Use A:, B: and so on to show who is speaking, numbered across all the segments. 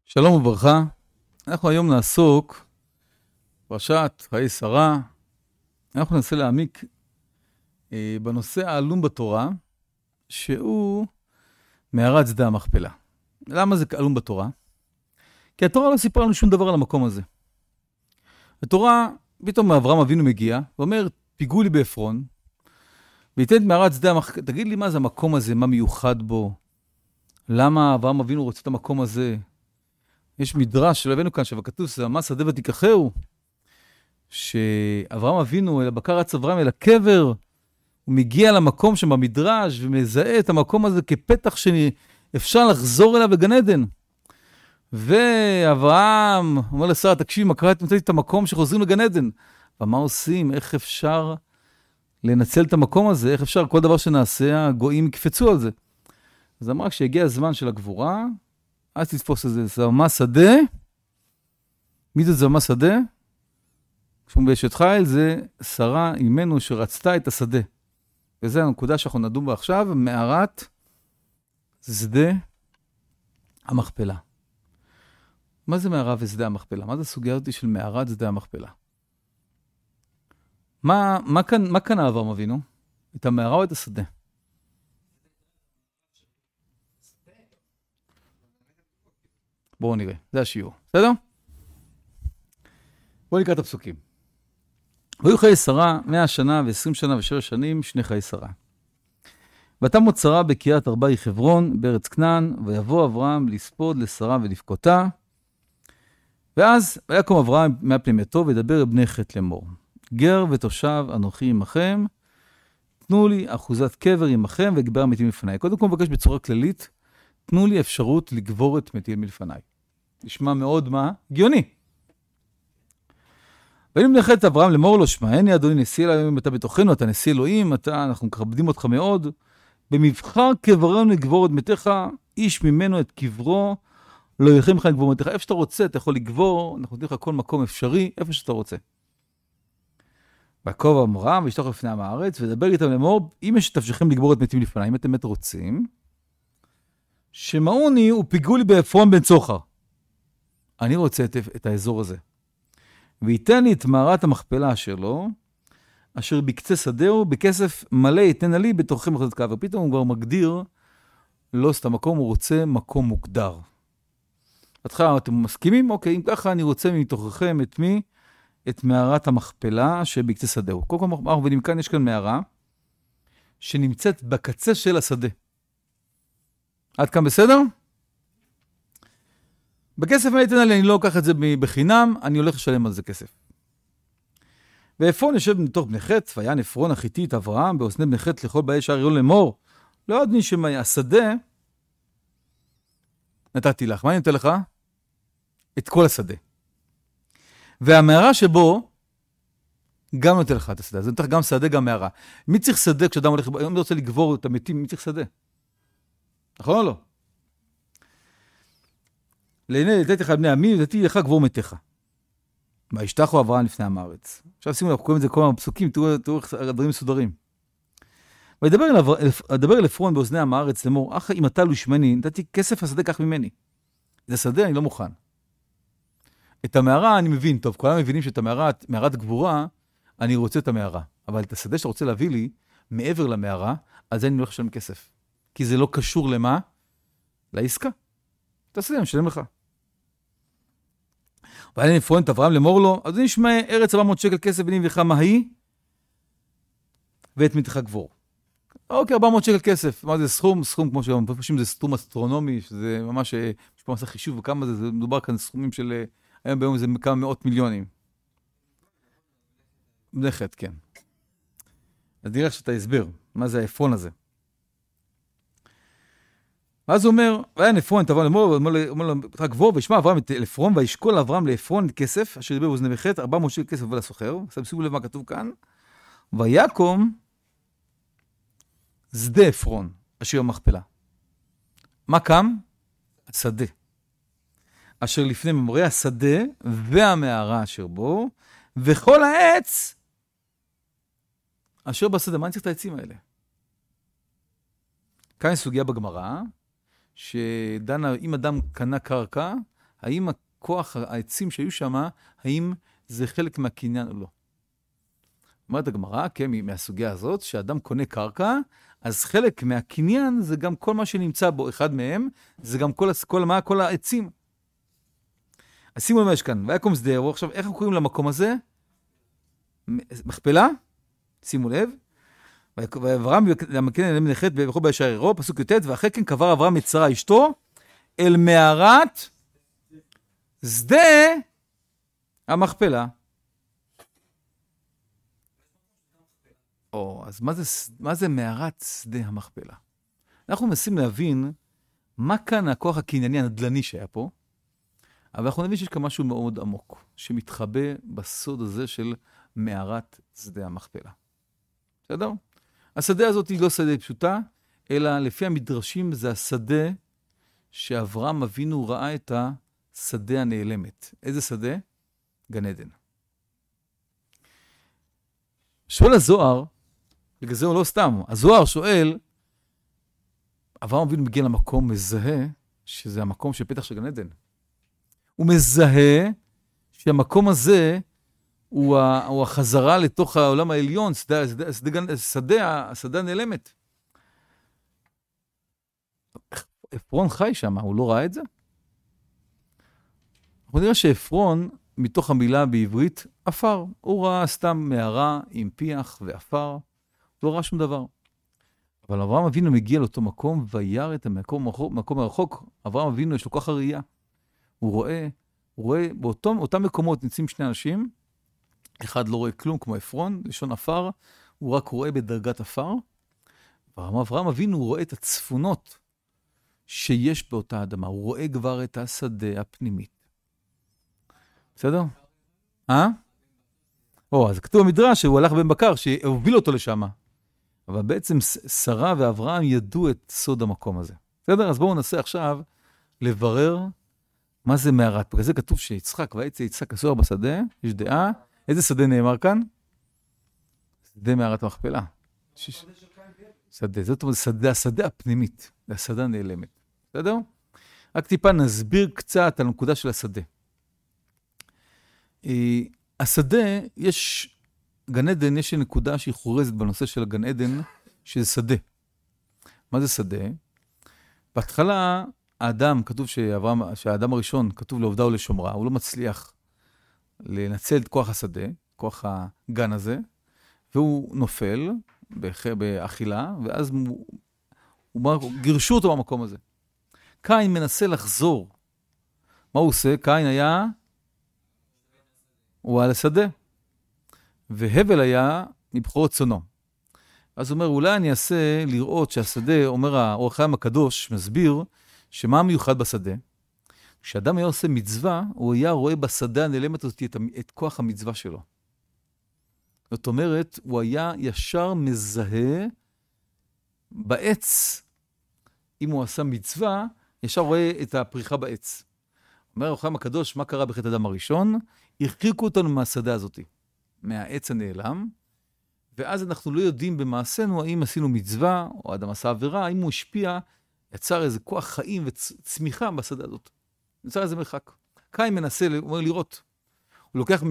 A: שלום וברכה, אנחנו היום נעסוק פרשת חיי שרה. אנחנו ננסה להעמיק בנושא העלום בתורה, שהוא מערת שדה המכפלה. למה זה עלום בתורה? כי התורה לא סיפרה לנו שום דבר על המקום הזה. התורה, פתאום אברהם אבינו מגיע, ואומר, פיגעו לי בעפרון, וייתן את מערת שדה המכפלה. תגיד לי מה זה המקום הזה, מה מיוחד בו? למה אברהם אבינו רוצה את המקום הזה? יש מדרש שלא הבאנו כאן, שבכתוב, זה ממש שדה ותיקחהו, שאברהם אבינו, אל הבקר רץ אברהם אל הקבר, הוא מגיע למקום שם במדרש, ומזהה את המקום הזה כפתח שאפשר לחזור אליו לגן עדן. ואברהם אומר לשרה, תקשיב, מקרה תמצאתי את המקום שחוזרים לגן עדן. ומה עושים? איך אפשר לנצל את המקום הזה? איך אפשר כל דבר שנעשה, הגויים יקפצו על זה? אז אמרה, כשהגיע הזמן של הגבורה, אז תתפוס את זה, זה ממש שדה. מי זה ממש שדה? כשאומרים באשת חיל, זה שרה אימנו שרצתה את השדה. וזה הנקודה שאנחנו נדון בה עכשיו, מערת שדה המכפלה. מה זה מערה ושדה המכפלה? מה זה הסוגיה הזאת של מערת שדה המכפלה? מה כאן אברהם אבינו? את המערה או את השדה? בואו נראה, זה השיעור, בסדר? בואו נקרא את הפסוקים. והיו חיי שרה 100 שנה ו20 שנה ו7 שנים, שני חיי שרה. ותמת שרה בקריית ארבעי חברון, בארץ כנען, ויבוא אברהם לספוד לשרה ולבכותה. ואז ויקום אברהם מהפני מתו, וידבר אל בני חת לאמור. גר ותושב אנוכי עמכם, תנו לי אחוזת קבר עמכם, וגבר מתים לפניי. קודם כל מבקש בצורה כללית, תנו לי אפשרות לגבור את מתים מלפניי. נשמע מאוד מה? הגיוני. ואם מלאכת את אברהם לאמור לו, שמעני אדוני נשיא אלוהים, אתה בתוכנו, אתה נשיא אלוהים, אנחנו מכבדים אותך מאוד. במבחר קברנו לגבור את מתיך, איש ממנו את קברו, לא ירחם לך לגבור מתיך. איפה שאתה רוצה, אתה יכול לגבור, אנחנו נותנים לך כל מקום אפשרי, איפה שאתה רוצה. ויקום אברהם וישלח לפני עם הארץ, ודבר איתם לאמור, אם יש תפשכם לגבור את מתים לפניי, אם אתם באמת רוצים, שמעוני ופיגעו לי בעפרון בן צוחר. אני רוצה את האזור הזה. וייתן לי את מערת המכפלה שלו, אשר בקצה שדהו, בכסף מלא ייתן לי בתוככם אחוזת קבר. פתאום הוא כבר מגדיר, לא סתם מקום, הוא רוצה מקום מוגדר. בהתחלה אתם מסכימים? אוקיי, אם ככה אני רוצה מתוככם את מי? את מערת המכפלה שבקצה שדהו. כל כך אנחנו מבינים כאן, יש כאן מערה, שנמצאת בקצה של השדה. עד כאן בסדר? בכסף מה ייתן לי, אני לא אקח את זה בחינם, אני הולך לשלם על זה כסף. ועפרון יושב מתוך בני חת, ויען עפרון החיתי את אברהם, באוזני בני חת לכל באי שער יון לאמור, לא עוד נשמע, השדה, נתתי לך, מה אני נותן לך? את כל השדה. והמערה שבו, גם נותן לך את השדה, זה נותן גם שדה, גם מערה. מי צריך שדה כשאדם הולך, אם רוצה לגבור את המתים, מי צריך שדה? נכון או לא? לעיני נתתי לך בני עמי, ונתתי לך גבור מתיך. וישתחו אברהם לפני עם הארץ. עכשיו שימו, אנחנו קוראים את זה כל מיני פסוקים, תראו איך הדברים מסודרים. וידבר אל עפרון באוזני עם הארץ, לאמור, אך אם אתה לא ישמעני, נתתי כסף השדה כך ממני. זה שדה, אני לא מוכן. את המערה אני מבין, טוב, כולם מבינים שאת מערת גבורה, אני רוצה את המערה. אבל את השדה שאתה רוצה להביא לי, מעבר למערה, על זה אני לא חושב כסף. כי זה לא קשור למה? לעסקה. תעשה, אני משלם לך. ואני עפרון את אברהם לאמור לו, אז נשמע ארץ 400 שקל כסף בני ובך מה היא? ואת מתיך גבור. אוקיי, 400 שקל כסף. מה זה סכום? סכום כמו שפשוט זה סכום אסטרונומי, שזה ממש, יש פה מסע חישוב וכמה זה מדובר כאן סכומים של, היום ביום זה כמה מאות מיליונים. בני חת, כן. אז נראה שאתה הסבר, מה זה העפרון הזה. ואז הוא אומר, ויען עפרון את אברהם לאמור, אומר לו, אתה גבור, וישמע אברהם את עפרון, וישקול אברהם לעפרון כסף, אשר דיבר באוזני חת, 400 שקל כסף ולסוחר, שימו לב מה כתוב כאן, ויקום שדה עפרון, אשר המכפלה. מה קם? השדה. אשר לפני ממורי השדה, והמערה אשר בו, וכל העץ, אשר בשדה. מה אני צריך את העצים האלה? כאן יש סוגיה בגמרא, שדנה, אם אדם קנה קרקע, האם הכוח, העצים שהיו שם, האם זה חלק מהקניין או לא. אומרת הגמרא, כן, מהסוגיה הזאת, שאדם קונה קרקע, אז חלק מהקניין זה גם כל מה שנמצא בו, אחד מהם, זה גם כל העצים. אז שימו למה יש כאן, ויקום שדה עבור, עכשיו, איך אנחנו קוראים למקום הזה? מכפלה? שימו לב. ואברהם למקן אליהם נחת ובכל בישר עירו, פסוק י"ט, ואחרי כן קבר אברהם את שרה אשתו, אל מערת שדה המכפלה. אז מה זה מערת שדה המכפלה? אנחנו מנסים להבין מה כאן הכוח הקנייני הנדלני שהיה פה, אבל אנחנו נבין שיש כאן משהו מאוד עמוק, שמתחבא בסוד הזה של מערת שדה המכפלה. בסדר? השדה הזאת היא לא שדה פשוטה, אלא לפי המדרשים זה השדה שאברהם אבינו ראה את השדה הנעלמת. איזה שדה? גן עדן. שואל הזוהר, בגלל זה הוא לא סתם, הזוהר שואל, אברהם אבינו מגיע למקום מזהה, שזה המקום של פתח של גן עדן. הוא מזהה שהמקום הזה הוא החזרה לתוך העולם העליון, שדה הנעלמת. אפרון חי שם, הוא לא ראה את זה? אנחנו נראה שאפרון, מתוך המילה בעברית, אפר. הוא ראה סתם מערה עם פיח ואפר, לא ראה שום דבר. אבל אברהם אבינו מגיע לאותו מקום, וירא את המקום הרחוק. אברהם אבינו יש לו כוח הראייה. הוא רואה באותם מקומות נמצאים שני אנשים, אחד לא רואה כלום כמו אפרון, לשון אפר, הוא רק רואה בדרגת אפר. אברהם אבינו רואה את הצפונות שיש באותה אדמה, הוא רואה כבר את השדה הפנימית. בסדר? אז כתוב במדרש שהוא הלך בן בקר, שהוביל אותו לשם. אבל בעצם שרה ואברהם ידעו את סוד המקום הזה. בסדר? אז בואו ננסה עכשיו לברר מה זה מערת. בגלל זה כתוב שיצחק ויצא יצחק הסוהר בשדה, יש דעה. איזה שדה נאמר כאן? שדה מערת המכפלה. שדה, זאת אומרת, השדה הפנימית, השדה הנעלמת. בסדר? רק טיפה נסביר קצת על הנקודה של השדה. השדה, גן עדן, יש נקודה שהיא חורזת בנושא של הגן עדן, שזה שדה. מה זה שדה? בהתחלה, כתוב שהאדם הראשון, כתוב לעובדה ולשומרה, הוא לא מצליח לנצל את כוח השדה, כוח הגן הזה, והוא נופל באכילה, ואז גירשו אותו במקום הזה. קין מנסה לחזור. מה הוא עושה? קין הוא על השדה, והבל היה מבכורות צונו. אז הוא אומר, אולי אני אעשה לראות שהשדה, אומר האור החיים הקדוש, מסביר, שמה המיוחד בשדה? כשאדם היה עושה מצווה, הוא היה רואה בשדה הנעלמת הזאת את כוח המצווה שלו. זאת אומרת, הוא היה ישר מזהה בעץ. אם הוא עשה מצווה, ישר רואה את הפריחה בעץ. אומר האור החיים הקדוש, מה קרה בחטא אדם הראשון? הרחיקו אותנו מהשדה הזאת, מהעץ הנעלם, ואז אנחנו לא יודעים במעשינו האם עשינו מצווה, או אדם עשה עבירה, האם הוא השפיע, יצר איזה כוח חיים וצמיחה בשדה הזאת. יצר איזה מרחק. קין מנסה, הוא אומר לראות. הוא לוקח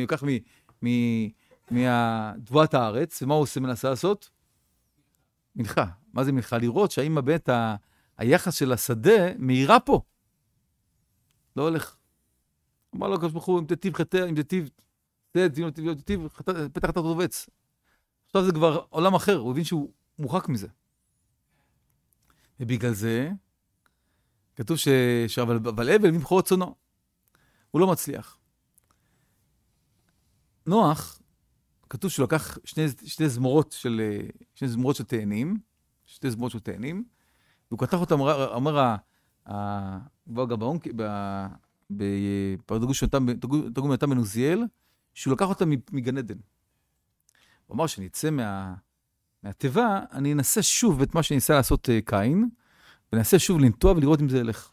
A: מדבואת הארץ, ומה הוא עושה מנסה לעשות? מנחה. מה זה מנחה? לראות שהאם באמת היחס של השדה מהירה פה. לא הולך. אמר לו, הקדוש ברוך הוא, אם תטיב חטא, אם תטיב, פתח חטאת רובץ. עכשיו זה כבר עולם אחר, הוא הבין שהוא מוחק מזה. ובגלל זה, כתוב אבל הבל מבכורות צונו. הוא לא מצליח. נוח, כתוב שהוא לקח שתי זמורות של תאנים, והוא כתב אותם, אומר בתרגום יותם בן עוזיאל, שהוא לקח אותם מגן עדן. הוא אמר שנצא מהטבע, אני אנסה שוב את מה שניסה לעשות קין, וננסה שוב לנטוע ולראות אם זה ילך.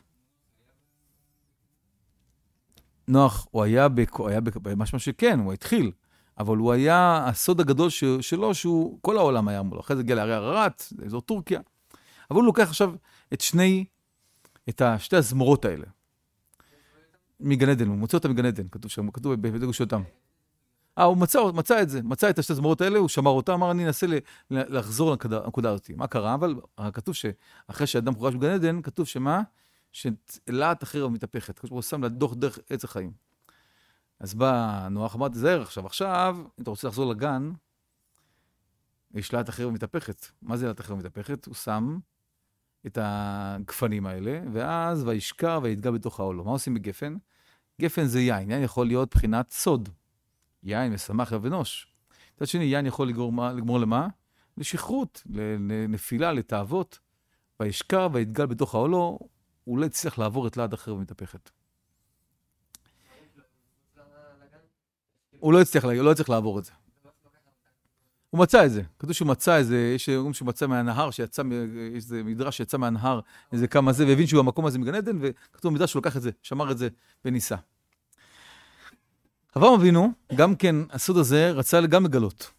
A: נוח, הוא היה משהו שכן, הוא התחיל, אבל הוא היה הסוד הגדול שלו, שהוא כל העולם היה מולו. אחרי זה הגיע להרי ערערת, לאזור טורקיה. אבל הוא לוקח עכשיו את שתי הזמורות האלה. מגן עדן, הוא מוצא אותם מגן עדן, כתוב שם, כתוב בדגוש אותם. הוא מצא את זה, מצא את השתי הזמורות האלה, הוא שמר אותם, אמר, אני אנסה לחזור לנקודה הזאת. מה קרה? אבל כתוב שאחרי שאדם חורש בגן עדן, כתוב שמה? שלהט החרב מתהפכת. הוא שם לדוח דרך עץ החיים. אז בא נוח, אמר, תזהר עכשיו, אם אתה רוצה לחזור לגן, יש להט החרב מתהפכת. מה זה להט החרב מתהפכת? הוא שם את הגפנים האלה, ואז וישכר ויתגע בתוך העולו. מה עושים בגפן? גפן זה יין. יין יכול להיות בחינת סוד. יין משמח לב אנוש. מצד שני, יין יכול לגמור למה? לשכרות, לנפילה, לתאוות. וישכר ויתגע בתוך העולו, הוא לא יצליח לעבור את להט החרב מתהפכת. הוא לא יצליח לעבור את זה. הוא מצא את זה. כתוב שהוא מצא איזה, יש אומרים שהוא מצא מהנהר, יש איזה מדרש שיצא מהנהר, איזה כמה זה, והבין שהוא המקום הזה מגן עדן, וכתוב מדרש שהוא לקח את זה, שמר את זה וניסה. אברהם אבינו, גם כן, הסוד הזה רצה גם לגלות.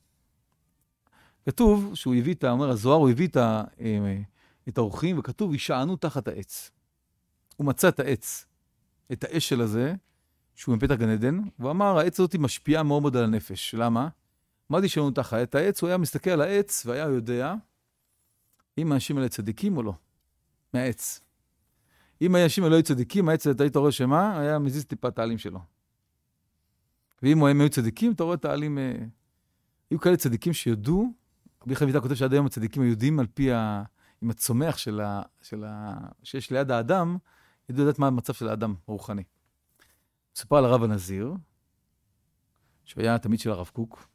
A: כתוב שהוא הביא אומר הזוהר, הוא הביא את האורחים, וכתוב, ישענו תחת העץ. הוא מצא את העץ, את האשל הזה, שהוא מפתח גן עדן, והוא אמר, העץ הזאת משפיעה מאוד מאוד על הנפש. למה? מה זה ישענו תחת העץ? הוא היה מסתכל על העץ, והיה יודע אם האנשים האלה צדיקים או לא, מהעץ. אם האנשים האלה היו צדיקים, העץ הזה, אתה רואה שמה? היה מזיז טיפה את העלים שלו. ואם הם היו צדיקים, אתה רואה את העלים, היו כאלה צדיקים שיודעו, רבי חביתה כותב שעד היום הצדיקים היהודים, על פי עם הצומח שיש ליד האדם, ידעו לדעת מה המצב של האדם הרוחני. סופר על הרב הנזיר, שהוא היה תמיד של הרב קוק,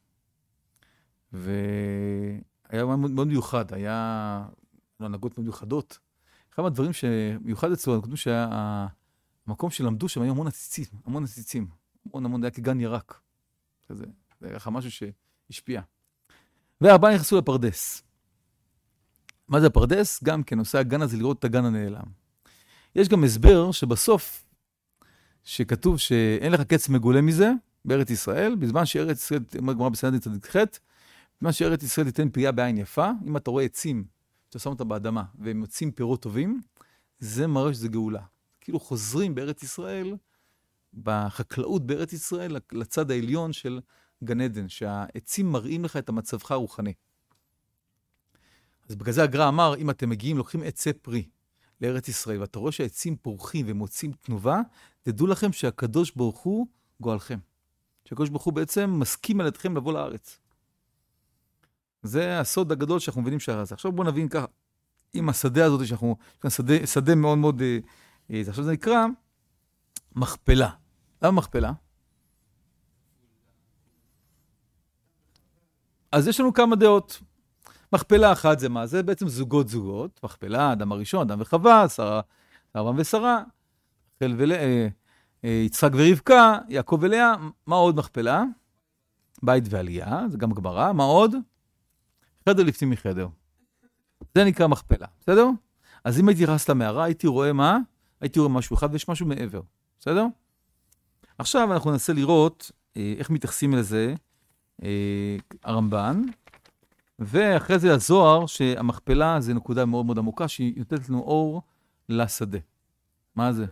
A: והיה מאוד מיוחד, היה הנהגות מאוד מיוחדות. אחד מהדברים שמיוחד אצלו, כתוב שהמקום שלמדו שם היה המון עציצים. המון, היה כגן ירק. זה היה משהו שהשפיע. והארבעה נכנסו לפרדס. מה זה הפרדס? גם כן, עושה הגן הזה לראות את הגן הנעלם. יש גם הסבר שבסוף, שכתוב שאין לך קץ מגולה מזה, בארץ ישראל, בזמן שארץ ישראל, אומר גמרא בסנהדרין צדיק ח', בזמן שארץ ישראל תיתן פרייה בעין יפה, אם אתה רואה עצים, שאתה שם אותם באדמה, והם מוצאים פירות טובים, זה מראה שזה גאולה. כאילו חוזרים בארץ ישראל, בחקלאות בארץ ישראל, לצד העליון של גן עדן, שהעצים מראים לך את המצבך הרוחני. אז בגלל זה הגר"א אמר, אם אתם מגיעים, לוקחים עצי פרי לארץ ישראל, ואתה רואה שהעצים פורחים ומוצאים תנובה, תדעו לכם שהקדוש ברוך הוא גואלכם. שהקדוש ברוך הוא בעצם מסכים על ידכם לבוא לארץ. זה הסוד הגדול שאנחנו מבינים שהרזה. עכשיו בואו נבין ככה, עם השדה הזאת, שאנחנו, שדה מאוד מאוד, עכשיו זה נקרא מכפלה. למה מכפלה? אז יש לנו כמה דעות. מכפלה אחת זה מה? זה בעצם זוגות. מכפלה, אדם הראשון, אדם וחווה, אברהם ושרה, יצחק ורבקה, יעקב ולאה. מה עוד מכפלה? בית ועלייה, זה גם גמרא. מה עוד? חדר לפנים מחדר. זה נקרא מכפלה, בסדר? אז אם הייתי רס למערה, הייתי רואה מה? הייתי רואה משהו אחד ויש משהו מעבר, בסדר? עכשיו אנחנו ננסה לראות איך מתייחסים לזה הרמב"ן, ואחרי זה הזוהר שהמכפלה זה נקודה מאוד מאוד עמוקה, שהיא נותנת לנו אור לשדה. מה זה?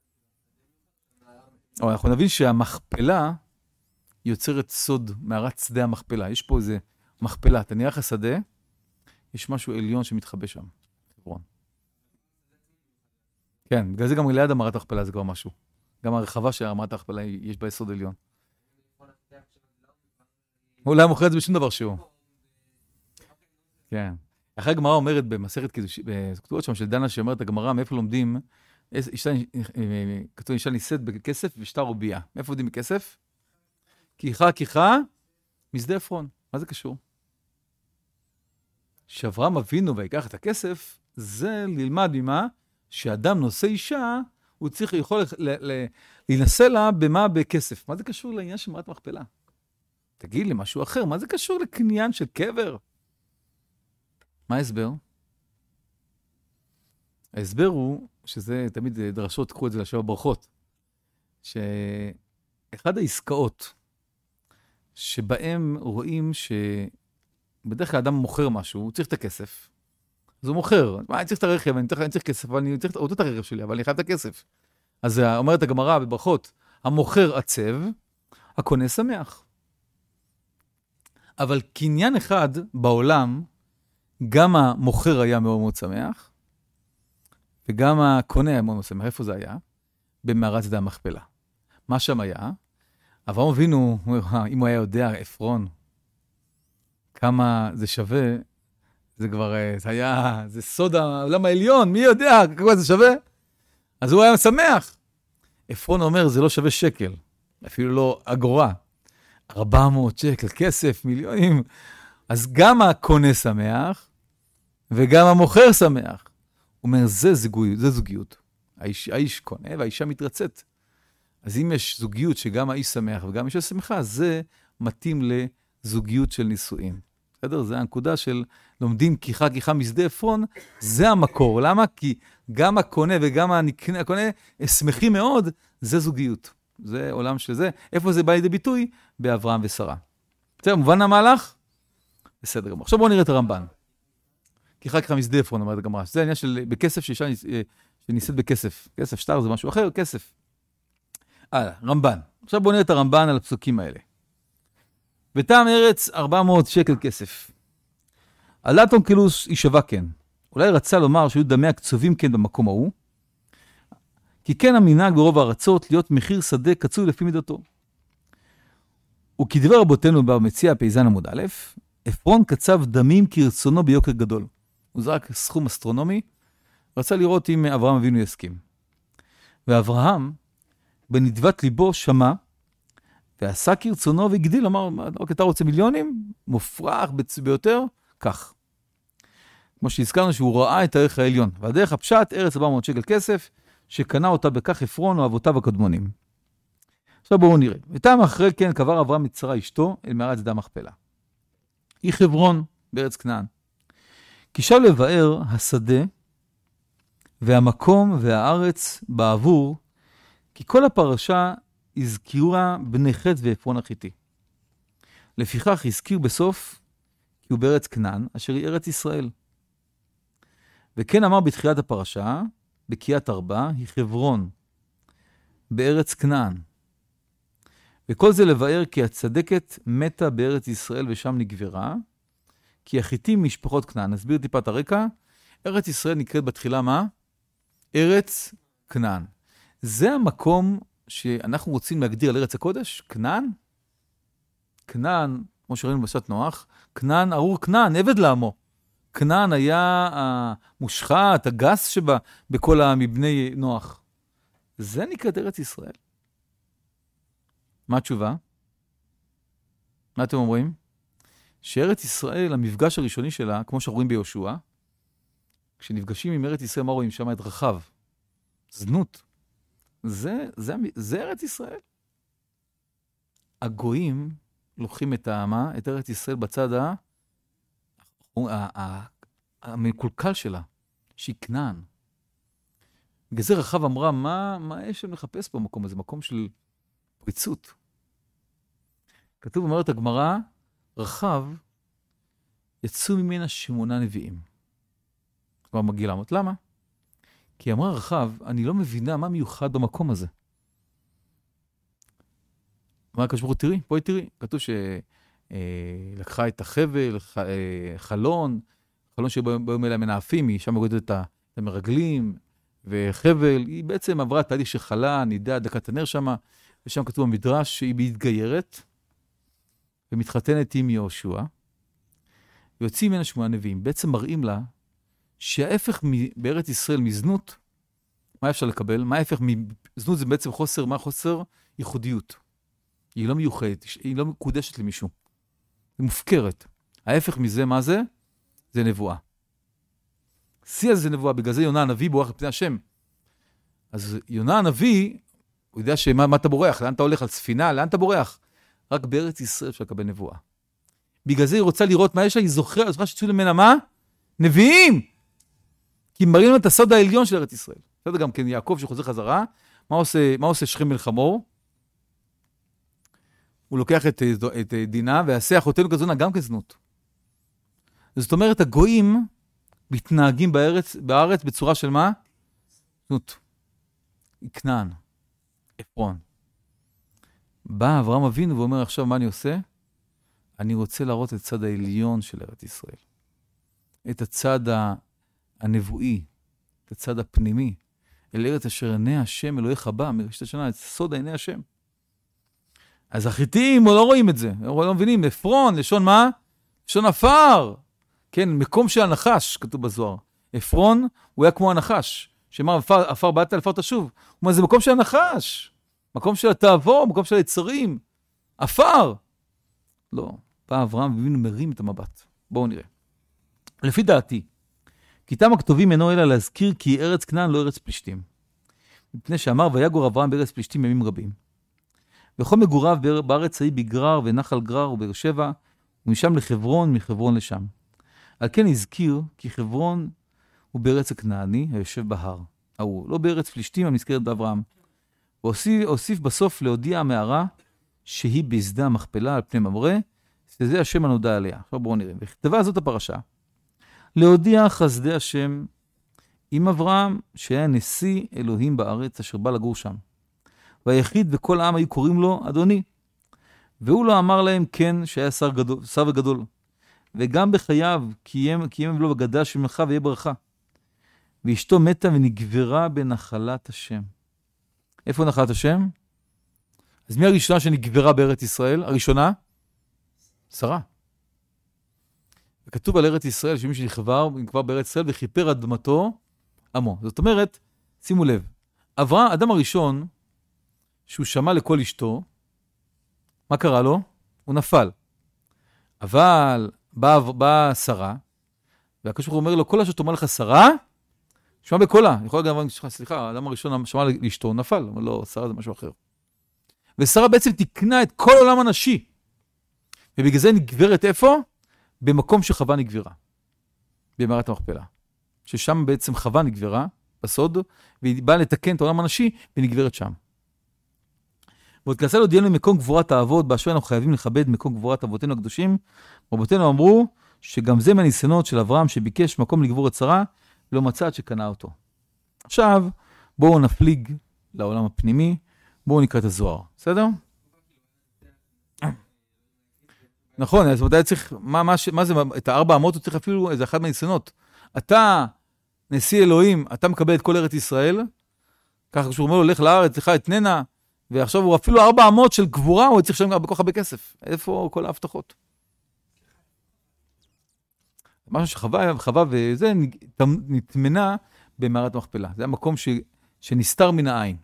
A: אנחנו נבין שהמכפלה יוצרת סוד מערת שדה המכפלה. יש פה איזה מכפלה, אתה נראה לך שדה, יש משהו עליון שמתחבא שם. חברון. כן, בגלל זה גם ליד המערת המכפלה זה כבר משהו. גם הרחבה של המערת המכפלה יש בה יסוד עליון. אולי מוכר את זה בשום דבר שהוא. כן. אחרי הגמרא אומרת במסכת קידושין, בכתובות שם של דנה שאומרת הגמרא, מאיפה לומדים, כתוב אישה נישאת בכסף ושטר רובייה. מאיפה לומדים בכסף? כיחה, משדה עפרון. מה זה קשור? שאברהם אבינו ויקח את הכסף, זה ללמד ממה שאדם נושא אישה, הוא יכול להינשא לה במה? בכסף. מה זה קשור לעניין של מערת מכפלה? תגיד לי משהו אחר, מה זה קשור לקניין של קבר? מה ההסבר? ההסבר הוא, שזה תמיד דרשות, קחו את זה לשבע ברכות, שאחד העסקאות שבהם רואים שבדרך כלל אדם מוכר משהו, הוא צריך את הכסף, אז הוא מוכר, אני צריך את הרכב, אני צריך כסף, אני צריך את הרכב שלי, אבל אני חייב את הכסף. אז אומרת הגמרא בברכות, המוכר עצב, הקונה שמח. אבל קניין אחד בעולם, גם המוכר היה מאוד מאוד שמח, וגם הקונה היה מאוד מאוד שמח. איפה זה היה? במערת שדה המכפלה. מה שם היה? אברהם אבינו, אם הוא היה יודע, עפרון, כמה זה שווה, זה כבר, זה סוד העולם העליון, מי יודע כמה זה שווה? אז הוא היה שמח. עפרון אומר, זה לא שווה שקל, אפילו לא אגורה. 400 שקל, כסף, מיליונים. אז גם הקונה שמח, וגם המוכר שמח. הוא אומר, זה זוגיות. האיש קונה והאישה מתרצת. אז אם יש זוגיות שגם האיש שמח וגם האישה שמחה, זה מתאים לזוגיות של נישואים. בסדר? זה הנקודה של לומדים כיחה משדה עפרון, זה המקור. למה? כי גם הקונה וגם הקונה שמחים מאוד, זה זוגיות. זה עולם של זה. איפה זה בא לידי ביטוי? באברהם ושרה. בסדר, מובן המהלך? בסדר גמור. עכשיו בואו נראה את הרמב"ן. כיחה משדה עפרון, אומרת הגמרא. זה העניין של בכסף, שאישה שנישאת בכסף. כסף שטר זה משהו אחר, כסף. רמב"ן. עכשיו בואו נראה את הרמב"ן על הפסוקים האלה. וטעם ארץ 400 שקל כסף. עלת אונקלוס יישבע כן. אולי רצה לומר שהיו דמי הקצובים כן במקום ההוא, כי כן המנהג ברוב הארצות להיות מחיר שדה קצוב לפי מידתו. וכדבר רבותינו במציע פייזן עמוד א', עפרון קצב דמים כרצונו ביוקר גדול. הוא זרק סכום אסטרונומי, רצה לראות אם אברהם אבינו יסכים. ואברהם, בנדבת ליבו, שמע, ועשה כרצונו והגדיל, אמר, אוקיי, אתה רוצה מיליונים? מופרח ביותר? כך. כמו שהזכרנו שהוא ראה את הערך העליון. והדרך הפשט, ארץ 400 שקל כסף, שקנה אותה בכך עפרון או אבותיו הקדמונים. עכשיו בואו נראה. וטעם אחרי כן קבר אברהם את שרה אשתו אל מערת שדה המכפלה. היא חברון בארץ כנען. כי שם לבאר השדה והמקום והארץ בעבור, כי כל הפרשה הזכירה בני חת ועפרון החיתי. לפיכך הזכיר בסוף כי הוא בארץ כנען, אשר היא ארץ ישראל. וכן אמר בתחילת הפרשה, בקיאת ארבע, היא חברון, בארץ כנען. וכל זה לבאר כי הצדקת מתה בארץ ישראל ושם נגברה, כי החיתים משפחות כנען. נסביר טיפה את הרקע. ארץ ישראל נקראת בתחילה מה? ארץ כנען. זה המקום שאנחנו רוצים להגדיר על ארץ הקודש, כנען. כנען, כמו שראינו בשעת נוח, כנען, ארור כנען, עבד לעמו. כנען היה המושחת, הגס שבה בכל מבני נוח. זה נקראת ארץ ישראל. מה התשובה? מה אתם אומרים? שארץ ישראל, המפגש הראשוני שלה, כמו שרואים ביהושע, כשנפגשים עם ארץ ישראל, מה רואים? שם את רחב. זנות. זה ארץ ישראל. הגויים לוקחים את העמה, את ארץ ישראל בצד המקולקל שלה, שהיא כנען. בגלל זה רחב אמרה, מה יש שם לחפש במקום הזה? מקום של פריצות. כתוב, אומרת הגמרא, רחב יצאו ממנה 8 נביאים. כבר מגיע לעמות. למה? כי אמרה רחב, אני לא מבינה מה מיוחד במקום הזה. מה הקדוש ברוך הוא? תראי, בואי תראי. כתוב שלקחה את החבל, חלון שבו אלה מנאפים, היא שם מגודדת את המרגלים, וחבל, היא בעצם עברה תהליך שחלה, נידה, דקת הנר שם, ושם כתוב במדרש שהיא מתגיירת, ומתחתנת עם יהושע, ויוצאים ממנה 8 נביאים. בעצם מראים לה שההפך בארץ ישראל מזנות, מה אפשר לקבל? מה ההפך מזנות? זה בעצם חוסר, מה חוסר? ייחודיות. היא לא מיוחדת, היא לא מקודשת למישהו. היא מופקרת. ההפך מזה, מה זה? זה נבואה. שיא הזה זה נבואה, בגלל זה יונה הנביא בורח לפני השם. אז יונה הנביא, הוא יודע מה אתה בורח, לאן אתה הולך על ספינה, לאן אתה בורח? רק בארץ ישראל אפשר לקבל נבואה. בגלל זה היא רוצה לראות מה יש לה, היא זוכרה שצאו למנה מה? נביאים! כי מראים את הסוד העליון של ארץ ישראל. בסדר, גם כן יעקב שחוזר חזרה, מה עושה שכם מל חמור? הוא לוקח את דינה, ועשה אחותנו כזונה גם כזנות. זאת אומרת, הגויים מתנהגים בארץ בצורה של מה? זנות. כנען, עפרון. בא אברהם אבינו ואומר, עכשיו מה אני עושה? אני רוצה להראות את הצד העליון של ארץ ישראל. את הצד הנבואי, את הצד הפנימי, אל ארץ אשר עיני השם אלוהיך בא, מראשית השנה, את סוד עיני השם. אז החיתים לא רואים את זה, לא מבינים, עפרון, לשון מה? לשון עפר. כן, מקום של הנחש, כתוב בזוהר. עפרון, הוא היה כמו הנחש, שאמר, עפר באת, עפר תשוב. הוא אומר, זה מקום של הנחש, מקום של התאוור, מקום של היצרים, עפר. לא, בא אברהם ואבינו מרים את המבט. בואו נראה. לפי דעתי, כי תם הכתובים אינו אלא להזכיר כי ארץ כנען לא ארץ פלישתים. מפני שאמר ויגור אברהם בארץ פלישתים ימים רבים. וכל מגוריו בארץ ההיא בגרר ונחל גרר ובאר שבע, ומשם לחברון, מחברון לשם. על כן הזכיר כי חברון הוא בארץ הכנעני היושב בהר. ההוא, לא בארץ פלישתים הנזכרת באברהם. והוסיף בסוף להודיע המערה שהיא בשדה המכפלה על פני ממרא, שזה השם הנודע עליה. עכשיו בואו נראה. וכתבה זאת הפרשה. להודיע חסדי השם עם אברהם שהיה נשיא אלוהים בארץ אשר בא לגור שם. והיחיד וכל העם היו קוראים לו אדוני. והוא לא אמר להם כן שהיה שר וגדול. וגם בחייו קיים לו וגדל שמך ויהיה ברכה. ואשתו מתה ונגברה בנחלת השם. איפה נחלת השם? אז מי הראשונה שנגברה בארץ ישראל? הראשונה? שרה. וכתוב על ארץ ישראל שמי שנכבר בארץ ישראל וכיפר אדמתו עמו. זאת אומרת, שימו לב, אברהם, האדם הראשון, שהוא שמע לכל אשתו, מה קרה לו? הוא נפל. אבל באה שרה, והקדוש ברוך הוא אומר לו, כל אשר תאמר לך שרה, שמע בקולה. יכול גם, סליחה, האדם הראשון שמע לאשתו, נפל. אבל לא, שרה זה משהו אחר. ושרה בעצם תקנה את כל עולם הנשי. ובגלל זה נגברת איפה? במקום שחווה נגברה. במערת המכפלה. ששם בעצם חווה נגברה, בסוד, והיא באה לתקן את העולם הנשי, ונגברת שם. ועוד כנסה לו דיינו מקום גבורת האבות, באשר אנחנו חייבים לכבד מקום גבורת אבותינו הקדושים. רבותינו אמרו, שגם זה מהניסיונות של אברהם, שביקש מקום לגבור את שרה, לא מצא עד שקנה אותו. עכשיו, בואו נפליג לעולם הפנימי, בואו נקרא את הזוהר. בסדר? נכון, אז מתי צריך, מה זה, את הארבע אמות הוא צריך אפילו איזה אחד מהניסיונות. אתה, נשיא אלוהים, אתה מקבל את כל ארץ ישראל, ככה כשהוא אומר לו, לך לארץ, לך אתננה, ועכשיו הוא אפילו 4 אמות של גבורה, הוא צריך שם בכל הרבה כסף. איפה כל ההבטחות? משהו שחווה וזה נתמנה במערת המכפלה. זה המקום שנסתר מן העין.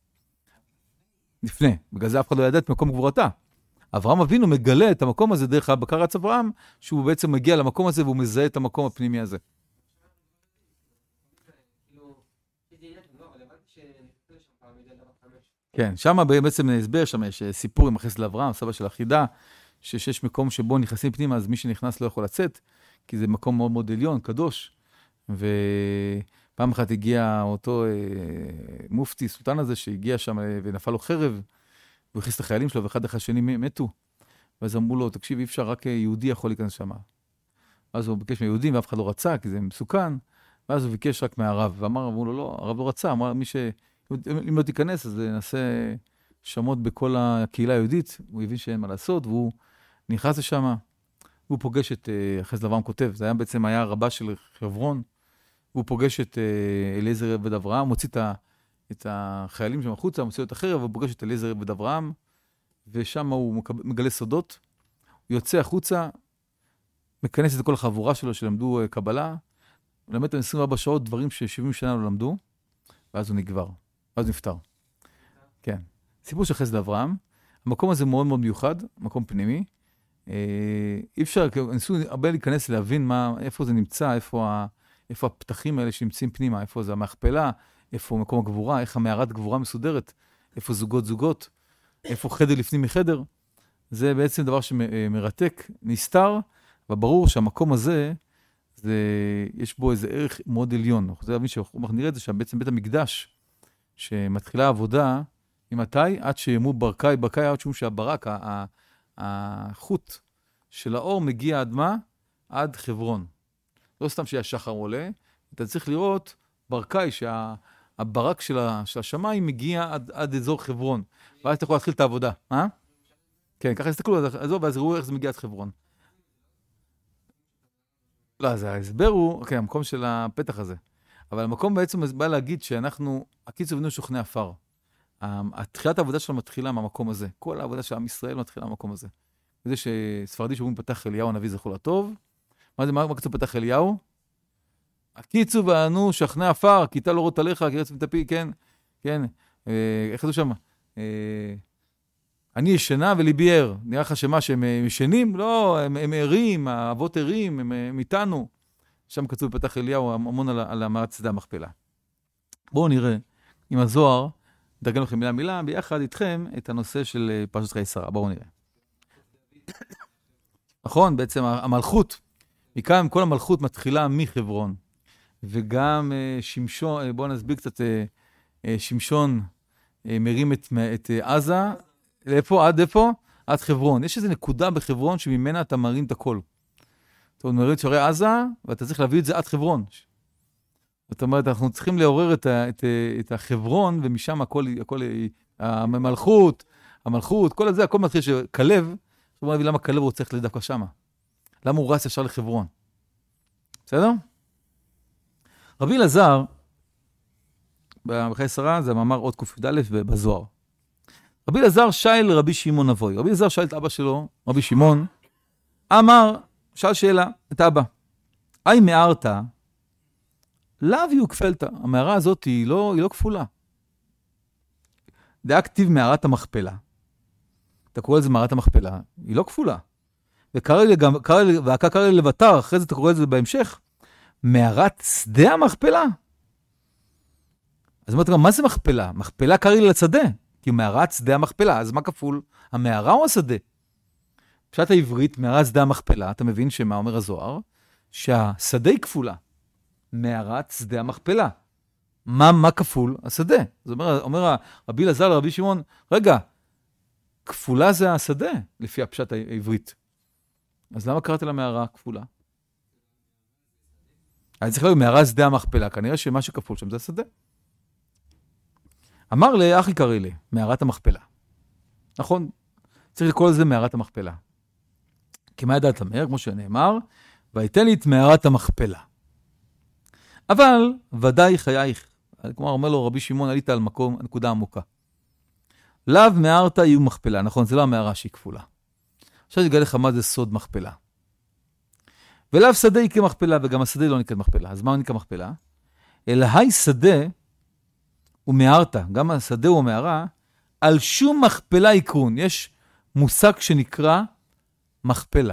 A: לפני, בגלל זה אף אחד לא ידע את מקום גבורתה. אברהם אבינו מגלה את המקום הזה דרך הבקר רץ אברהם, שהוא בעצם מגיע למקום הזה והוא מזהה את המקום הפנימי הזה. כן, שם בעצם נסבר, שם יש סיפור עם החסד לאברהם, סבא של החידה, שיש מקום שבו נכנסים פנימה, אז מי שנכנס לא יכול לצאת, כי זה מקום מאוד מאוד עליון, קדוש. ופעם אחת הגיע אותו מופתי, סולטן הזה, שהגיע שם ונפל לו חרב, הוא הכניס את החיילים שלו, ואחד אחרי השני מתו. ואז אמרו לו, תקשיב, אי אפשר, רק יהודי יכול להיכנס שם. ואז הוא ביקש מהיהודים, ואף אחד לא רצה, כי זה מסוכן. ואז הוא ביקש רק מהרב, אמרו לו, לא, הרב לא רצה, אמר, אם לא תיכנס, אז נעשה שמות בכל הקהילה היהודית, הוא הבין שאין מה לעשות, והוא נכנס לשם, הוא פוגש את, אחרי זה אברהם כותב, זה היה בעצם היה רבה של חברון, הוא פוגש את אליעזר עבד אברהם, מוציא את החיילים שם החוצה, מוציא את החרב, הוא פוגש את אליעזר עבד אברהם, ושם הוא מגלה סודות, הוא יוצא החוצה, מכנס את כל החבורה שלו שלמדו קבלה, הוא למד 24 שעות דברים ש70 שנה לא למדו, ואז הוא נגבר, ואז הוא נפטר. כן. סיפור של חסד אברהם, המקום הזה מאוד מאוד מיוחד, מקום פנימי, אי אפשר, ניסו הרבה להיכנס להבין איפה זה נמצא, איפה הפתחים האלה שנמצאים פנימה, איפה זה המכפלה, איפה מקום הגבורה, איך המערת גבורה מסודרת, איפה זוגות, איפה חדר לפנים מחדר. זה בעצם דבר שמרתק, נסתר, וברור שהמקום הזה, יש בו איזה ערך מאוד עליון. זה להבין שנראה את זה שבעצם בית המקדש, שמתחילה העבודה, ממתי? עד שימו ברקאי, עד שום שהברק, החוט של האור מגיע עד מה? עד חברון. לא סתם שהשחר עולה, אתה צריך לראות ברקאי הברק של השמיים מגיע עד אזור חברון, ואז אתה יכול להתחיל את העבודה. כן, ככה הסתכלו על זה, ואז ראו איך זה מגיע עד חברון. לא, זה ההסבר הוא, אוקיי, המקום של הפתח הזה. אבל המקום בעצם בא להגיד שאנחנו, הקיצור בנו שוכני עפר. התחילת העבודה שלנו מתחילה מהמקום הזה. כל העבודה של עם ישראל מתחילה מהמקום הזה. וזה שספרדי שאומרים פתח אליהו הנביא זכור לטוב. מה כתוב פתח אליהו? הקיצור בנו שכני עפר, כי אתה לא רואה עליך, כי רצף תפי, כן, כן. איך זה שם? אני ישנה וליבי ער. נראה לך שהם ישנים? לא, הם ערים, האבות ערים, הם איתנו. שם כתוב בפתח אליהו המון על מערת שדה המכפלה. בואו נראה עם הזוהר, נתרגם לכם מילה ביחד איתכם את הנושא של פרשת חיי שרה. בואו נראה. נכון, בעצם המלכות, מכאן כל המלכות מתחילה מחברון. וגם שמשון, בואו נסביר קצת, שמשון מרים את עזה, לאיפה? עד איפה? עד חברון. יש איזו נקודה בחברון שממנה אתה מרים את הכל. אתה מרים את שערי עזה, ואתה צריך להביא את זה עד חברון. זאת אומרת, אנחנו צריכים לעורר את החברון, ומשם הכל, המלכות, כל זה, הכל מתחיל שכלב, בוא נביא למה כלב רוצה ללכת דווקא שמה. למה הוא רץ ישר לחברון. בסדר? רבי אלעזר, בחיי שרה, זה המאמר עוד ק"ד בזוהר. רבי אלעזר שאל רבי שמעון אבוי. רבי אלעזר שאל את אבא שלו, רבי שמעון, שאל שאלה, את אבא. אי מערת, לאו יהיו כפלת. המערה הזאת היא לא כפולה. דעה כתיב מערת המכפלה. אתה קורא לזה מערת המכפלה, היא לא כפולה. וקרא לי לבטר, אחרי זה אתה קורא לזה בהמשך, מערת שדה המכפלה. אז מה זה מכפלה? מכפלה קרא לי לצדה, כי מערת שדה המכפלה, אז מה כפול? המערה או השדה? פשט העברית, מערת שדה המכפלה, אתה מבין שמה אומר הזוהר? שהשדה היא כפולה. מערת שדה המכפלה. מה כפול? השדה. זאת אומר רבי אלעזר לרבי שמעון, רגע, כפולה זה השדה, לפי הפשט העברית. אז למה קראת לה מערה כפולה? אני צריך להגיד, מערה שדה המכפלה, כנראה שמה שכפול שם זה השדה. אמר לי, אחי קרא לי, מערת המכפלה. נכון? צריך לקרוא לזה מערת המכפלה. כי מה ידעת אומר, כמו שנאמר, ויתן לי את מערת המכפלה. אבל ודאי חייך. כלומר, אומר לו רבי שמעון, עלית על מקום, הנקודה עמוקה. לאו מערת יהיו מכפלה. נכון, זה לא המערה שהיא כפולה. עכשיו אני אגלה לך מה זה סוד מכפלה. ולאו שדה היא כמכפלה, וגם השדה לא נקרא מכפלה. אז מה נקרא מכפלה? אלא היי שדה ומערת, גם השדה הוא המערה, על שום מכפלה יקרון. יש מושג שנקרא מכפלה.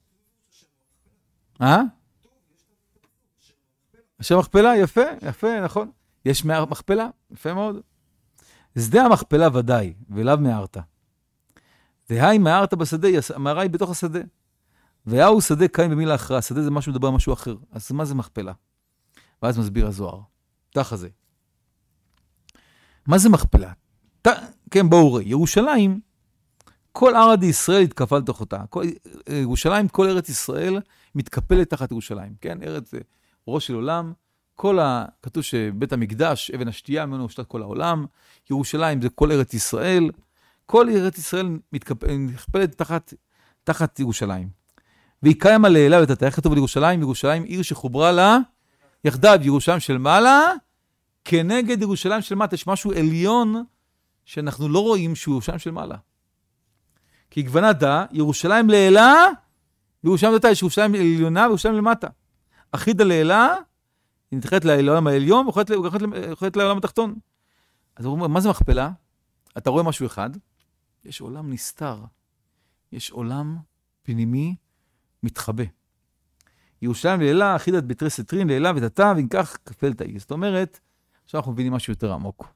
A: השם מכפלה, יפה, נכון. יש מכפלה, יפה מאוד. שדה המכפלה ודאי, ולאו מערת. והי מערת בשדה, המערה היא בתוך השדה. והוא שדה קיים במילה אחרה, שדה זה משהו מדבר משהו אחר. אז מה זה מכפלה? ואז מסביר הזוהר. תח הזה. מה זה מכפלה? כן, בואו ראה. ירושלים, כל ערד ישראל התקפה לתוך אותה. ירושלים, כל ארץ ישראל מתקפלת תחת ירושלים. כן, ארץ זה ראש של עולם. כתוב שבית המקדש, אבן השתייה, ממנו הושתת כל העולם. ירושלים זה כל ארץ ישראל. כל ארץ ישראל מתקפלת תחת ירושלים. והיא קיימה לעילה ותתה. איך כתוב על ירושלים? ירושלים עיר שחוברה לה יחדיו. ירושלים של מעלה כנגד ירושלים של מטה. יש משהו עליון שאנחנו לא רואים שהוא ירושלים של מעלה. כי גוונה דה, ירושלים לעילה, וירושלים דתה, יש ירושלים עליונה וירושלים למטה. אחידה לעילה, היא נתחלת לעולם העליון, ויכולת לעולם התחתון. אז הוא אומר, מה זה מכפלה? אתה רואה משהו אחד, יש עולם נסתר, יש עולם פנימי מתחבא. ירושלים לעילה, אחידת בתרי סטרין, לעילה ותתה, וכך כפל תאי. זאת אומרת, עכשיו אנחנו מבינים משהו יותר עמוק.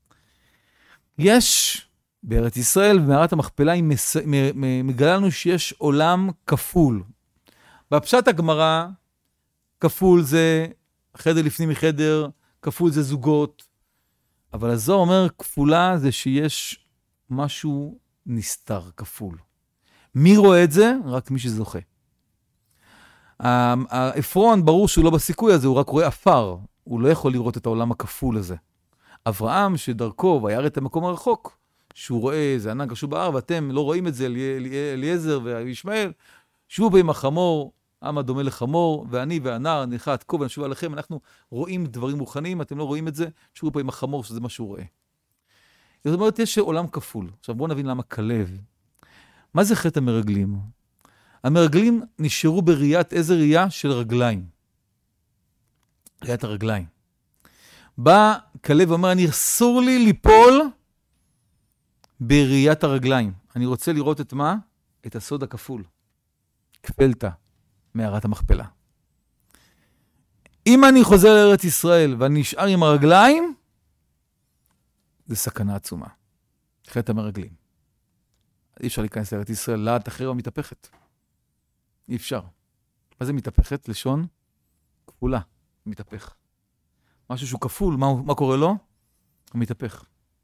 A: יש בארץ ישראל, במערת המכפלה, היא מגלה לנו שיש עולם כפול. בפשט הגמרא, כפול זה חדר לפנים מחדר, כפול זה זוגות. אבל הזוהר אומר, כפולה זה שיש משהו נסתר, כפול. מי רואה את זה? רק מי שזוכה. האפרון, ברור שהוא לא בסיכוי הזה, הוא רק רואה אפר. הוא לא יכול לראות את העולם הכפול הזה. אברהם שדרכו וירא את המקום הרחוק, שהוא רואה איזה ענן קשור בהר, ואתם לא רואים את זה, אליעזר וישמעאל, שבו בי עם החמור, עם הדומה לחמור, ואני והנער נלכה עד כה ונשוב עליכם, אנחנו רואים דברים מוכנים, אתם לא רואים את זה, שבו פה עם החמור, שזה מה שהוא רואה. זאת אומרת, יש עולם כפול. עכשיו בואו נבין למה כלב. מה זה חטא המרגלים? המרגלים נשארו בראיית, איזה ראייה? של רגליים. ראיית הרגליים. בא כלב ואומר, אני אסור לי ליפול בראיית הרגליים. אני רוצה לראות את מה? את הסוד הכפול. כפלתא, מערת המכפלה. אם אני חוזר לארץ ישראל ואני נשאר עם הרגליים, זה סכנה עצומה. חטא המרגלים. אי אפשר להיכנס לארץ ישראל, לאט אחר מתהפכת. אי אפשר. מה זה מתהפכת? לשון כפולה. מתהפך. משהו שהוא כפול, מה קורה לו? הוא מתהפך.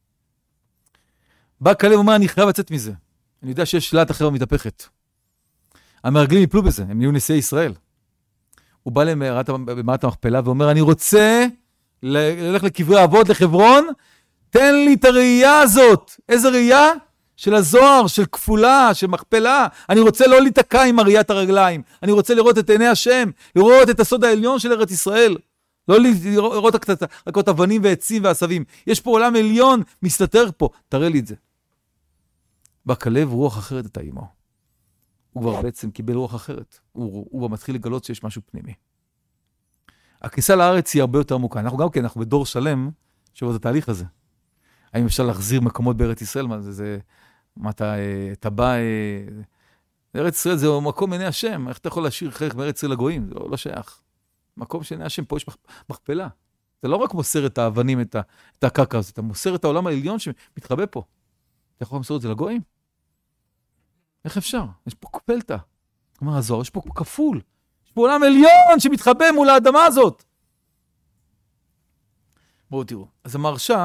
A: בא כלב ואומר, אני חייב לצאת מזה. אני יודע שיש לאט אחר מתהפכת. המרגלים יפלו בזה, הם נהיו נשיאי ישראל. הוא בא למערת המכפלה ואומר, אני רוצה ללכת לקברי אבות, לחברון, תן לי את הראייה הזאת. איזה ראייה? של הזוהר, של כפולה, של מכפלה. אני רוצה לא להתקע עם ראיית הרגליים. אני רוצה לראות את עיני השם, לראות את הסוד העליון של ארץ ישראל. לא לראות רק את אבנים ועצים ועשבים. יש פה עולם עליון, מסתתר פה. תראה לי את זה. בכלב רוח אחרת את האימו. הוא כבר בעצם קיבל רוח אחרת. הוא מתחיל לגלות שיש משהו פנימי. הכניסה לארץ היא הרבה יותר עמוקה. אנחנו גם כן, אנחנו בדור שלם שעובד את התהליך הזה. האם אפשר להחזיר מקומות בארץ ישראל? מה אתה בא... ארץ ישראל זה מקום עיני השם. איך אתה יכול להשאיר חלק מארץ ישראל לגויים? זה לא שייך. מקום שעיני השם, פה יש מכפלה. זה לא רק מוסר את האבנים, את הקרקע הזאת, אתה מוסר את העולם העליון שמתחבא פה. אתה יכול למסור את זה לגויים? איך אפשר? יש פה כפלתא. אומר הזוהר, יש פה כפול. יש פה עולם עליון שמתחבא מול האדמה הזאת. בואו תראו. אז המהרש"א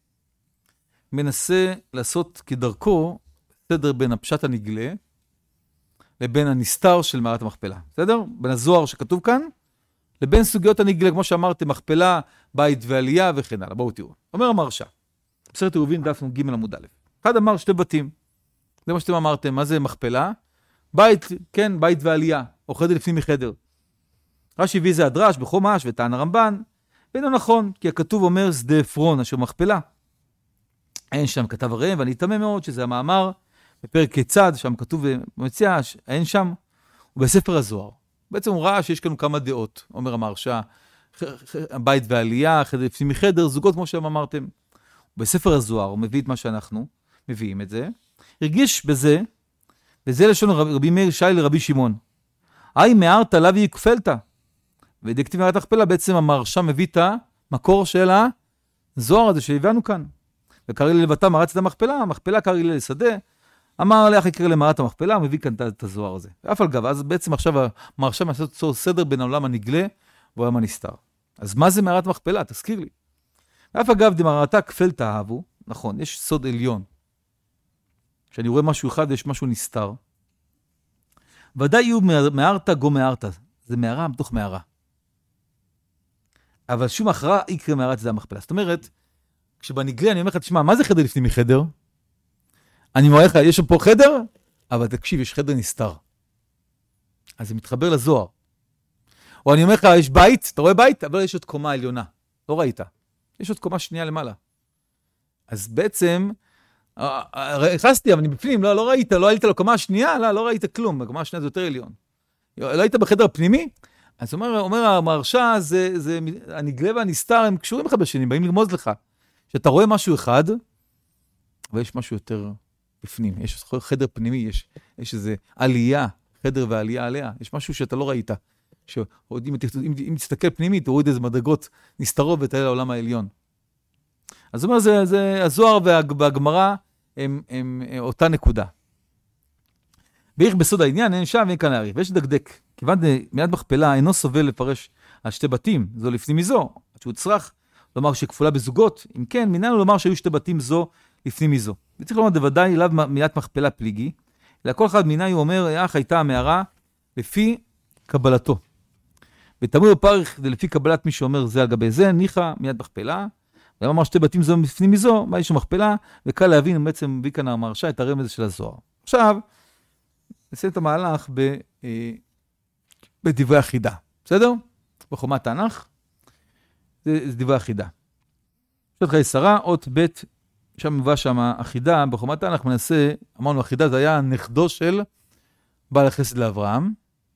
A: מנסה לעשות כדרכו סדר בין הפשט הנגלה לבין הנסתר של מערת המכפלה. בסדר? בין הזוהר שכתוב כאן לבין סוגיות הנגלה, כמו שאמרתם, מכפלה, בית ועלייה וכן הלאה. בואו תראו. אומר המהרש"א, בסרט עירובין דף ג' עמוד א'. אחד אמר שתי בתים. זה מה שאתם אמרתם, מה זה מכפלה? בית, כן, בית ועלייה, או חדר לפנים מחדר. רש"י הביא זה הדרש בחומש וטען הרמב"ן, ואינו נכון, כי הכתוב אומר שדה עפרון אשר מכפלה. אין שם כתב הראם, ואני אתמם מאוד שזה המאמר בפרק כיצד, שם כתוב ומציע, אין שם, ובספר הזוהר. בעצם הוא ראה שיש כאן כמה דעות, אומר המהרש"א, בית ועלייה, חדר לפנים מחדר, זוגות כמו שהם אמרתם. בספר הזוהר הוא מביא את מה שאנחנו מביאים את זה, הרגיש בזה, וזה לשון רבי מאיר שי לרבי שמעון. היי מערת לאו כפלתא. ודכתיב מערת המכפלה, בעצם המהרש"א מביא את המקור של הזוהר הזה שהבאנו כאן. וקרא לי לבטה מרץ את המכפלה, המכפלה קרא לי לשדה, אמר לאח יקרא למערת המכפלה, מביא כאן את הזוהר הזה. ואף על גב, אז בעצם עכשיו המהרש"א מנסה לעשות סדר בין העולם הנגלה והעולם הנסתר. אז מה זה מערת המכפלה? תזכיר לי. ואף אגב, דמערתה כפלתא אהבו, נכון, יש סוד עליון. כשאני רואה משהו אחד ויש משהו נסתר, ודאי יהיו מערתא גו מערתא, זה מערה מתוך מערה. אבל שום אחרה יקרא מערת זה המכפלה. זאת אומרת, כשבנגלה אני אומר לך, תשמע, מה זה חדר לפנים מחדר? אני אומר לך, יש פה חדר, אבל תקשיב, יש חדר נסתר. אז זה מתחבר לזוהר. או אני אומר לך, יש בית, אתה רואה בית? אבל יש עוד קומה עליונה. לא ראית. יש עוד קומה שנייה למעלה. אז בעצם, הכנסתי, אבל אני בפנים, לא ראית, לא עלית לקומה השנייה, לא ראית כלום, בקומה השנייה זה יותר עליון. לא היית בחדר הפנימי? אז אומר המהרש"א, הנגלה והנסתר, הם קשורים אחד בשני, באים לרמוז לך, שאתה רואה משהו אחד, ויש משהו יותר בפנים, יש חדר פנימי, יש איזה עלייה, חדר ועלייה עליה, יש משהו שאתה לא ראית, אם תסתכל פנימי, תוריד איזה מדרגות נסתרות ותעלה לעולם העליון. אז זאת אומרת, הזוהר והגמרא הם אותה נקודה. בערך בסוד העניין, אין שם ואין כאן להאריך, ויש לדקדק, כיוון מיד מכפלה אינו סובל לפרש על שתי בתים, זו לפנים מזו, עד שהוא צריך לומר שכפולה בזוגות, אם כן, מיננו לומר שהיו שתי בתים זו לפנים מזו. וצריך לומר דוודאי אליו מיד מכפלה פליגי, אלא כל אחד מיני הוא אומר, אך הייתה המערה לפי קבלתו. ותמור בפרך, לפי קבלת מי שאומר זה על גבי זה, ניחא מיד מכפלה, למה אמר שתי בתים זו בפנים מזו, מה יש מכפלה, וקל להבין, בעצם מביא כאן המהרש"א את הרמז של הזוהר. עכשיו, נסיים את המהלך בדברי החידה, בסדר? בחומת תנ"ך, זה דברי החידה. פשוט חיי שרה, אות ב' שם מביא שם החידה, בחומת תנ"ך מנסה, אמרנו החידה זה היה נכדו של בעל החסד לאברהם,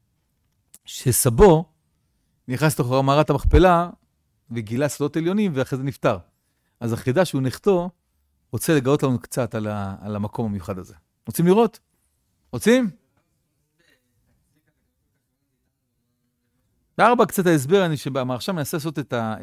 A: שסבו נכנס לתוך מערת המכפלה, וגילה סודות עליונים, ואחרי זה נפטר. אז החידה שהוא נכתו, רוצה לגלות לנו קצת על המקום המיוחד הזה. רוצים לראות? רוצים? בארבע קצת ההסבר, אני שבמהרש"א מנסה לעשות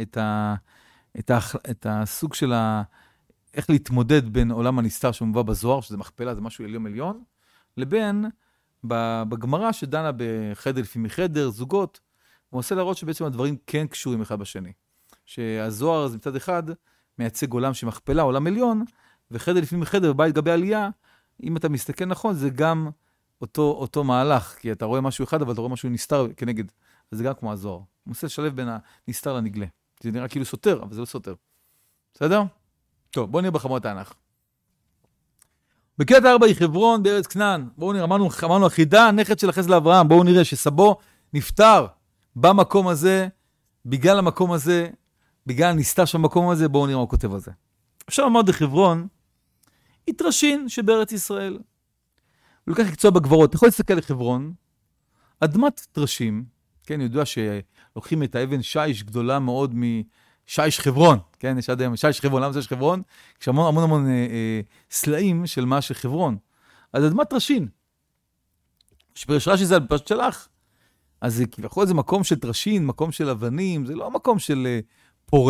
A: את הסוג של איך להתמודד בין עולם הנסתר שמובא בזוהר, שזה מכפלה, זה משהו עליון, לבין בגמרא שדנה בחדר לפי מחדר, זוגות, הוא עושה להראות שבעצם הדברים כן קשורים אחד בשני. שהזוהר זה מצד אחד מייצג עולם שמכפלה, עולם עליון, וחדר לפי מחדר, בבית גבי עלייה, אם אתה מסתכל נכון, זה גם אותו מהלך, כי אתה רואה משהו אחד, אבל אתה רואה משהו נסתר כנגד. אז זה גם כמו הזוהר. הוא מנסה לשלב בין הנסתר לנגלה. זה נראה כאילו סותר, אבל זה לא סותר. בסדר? טוב, בואו נראה בחמות תנ"ך. בקריאת 4 היא חברון בארץ כנען. בואו נראה, אמרנו החידה, נכד של החסד לאברהם. בואו נראה שסבו נפטר במקום הזה, בגלל המקום הזה, בגלל הנסתר של המקום הזה, בואו נראה מה הוא כותב על זה. אפשר לומר בחברון, התרשין שבארץ ישראל. הוא לוקח לקצוע בגברות. אתה יכול להסתכל לחברון, אדמת תרשים, כן, ידוע שלוקחים את האבן שיש גדולה מאוד שיש חברון, כן, יש עד היום שיש חברון, למה זה יש חברון? יש המון סלעים של מה שחברון. אז אדמת תרשין. שפרש רש"י זה על פשט שלח. אז זה כביכול זה מקום של תרשין, מקום של אבנים, זה לא מקום של פורה.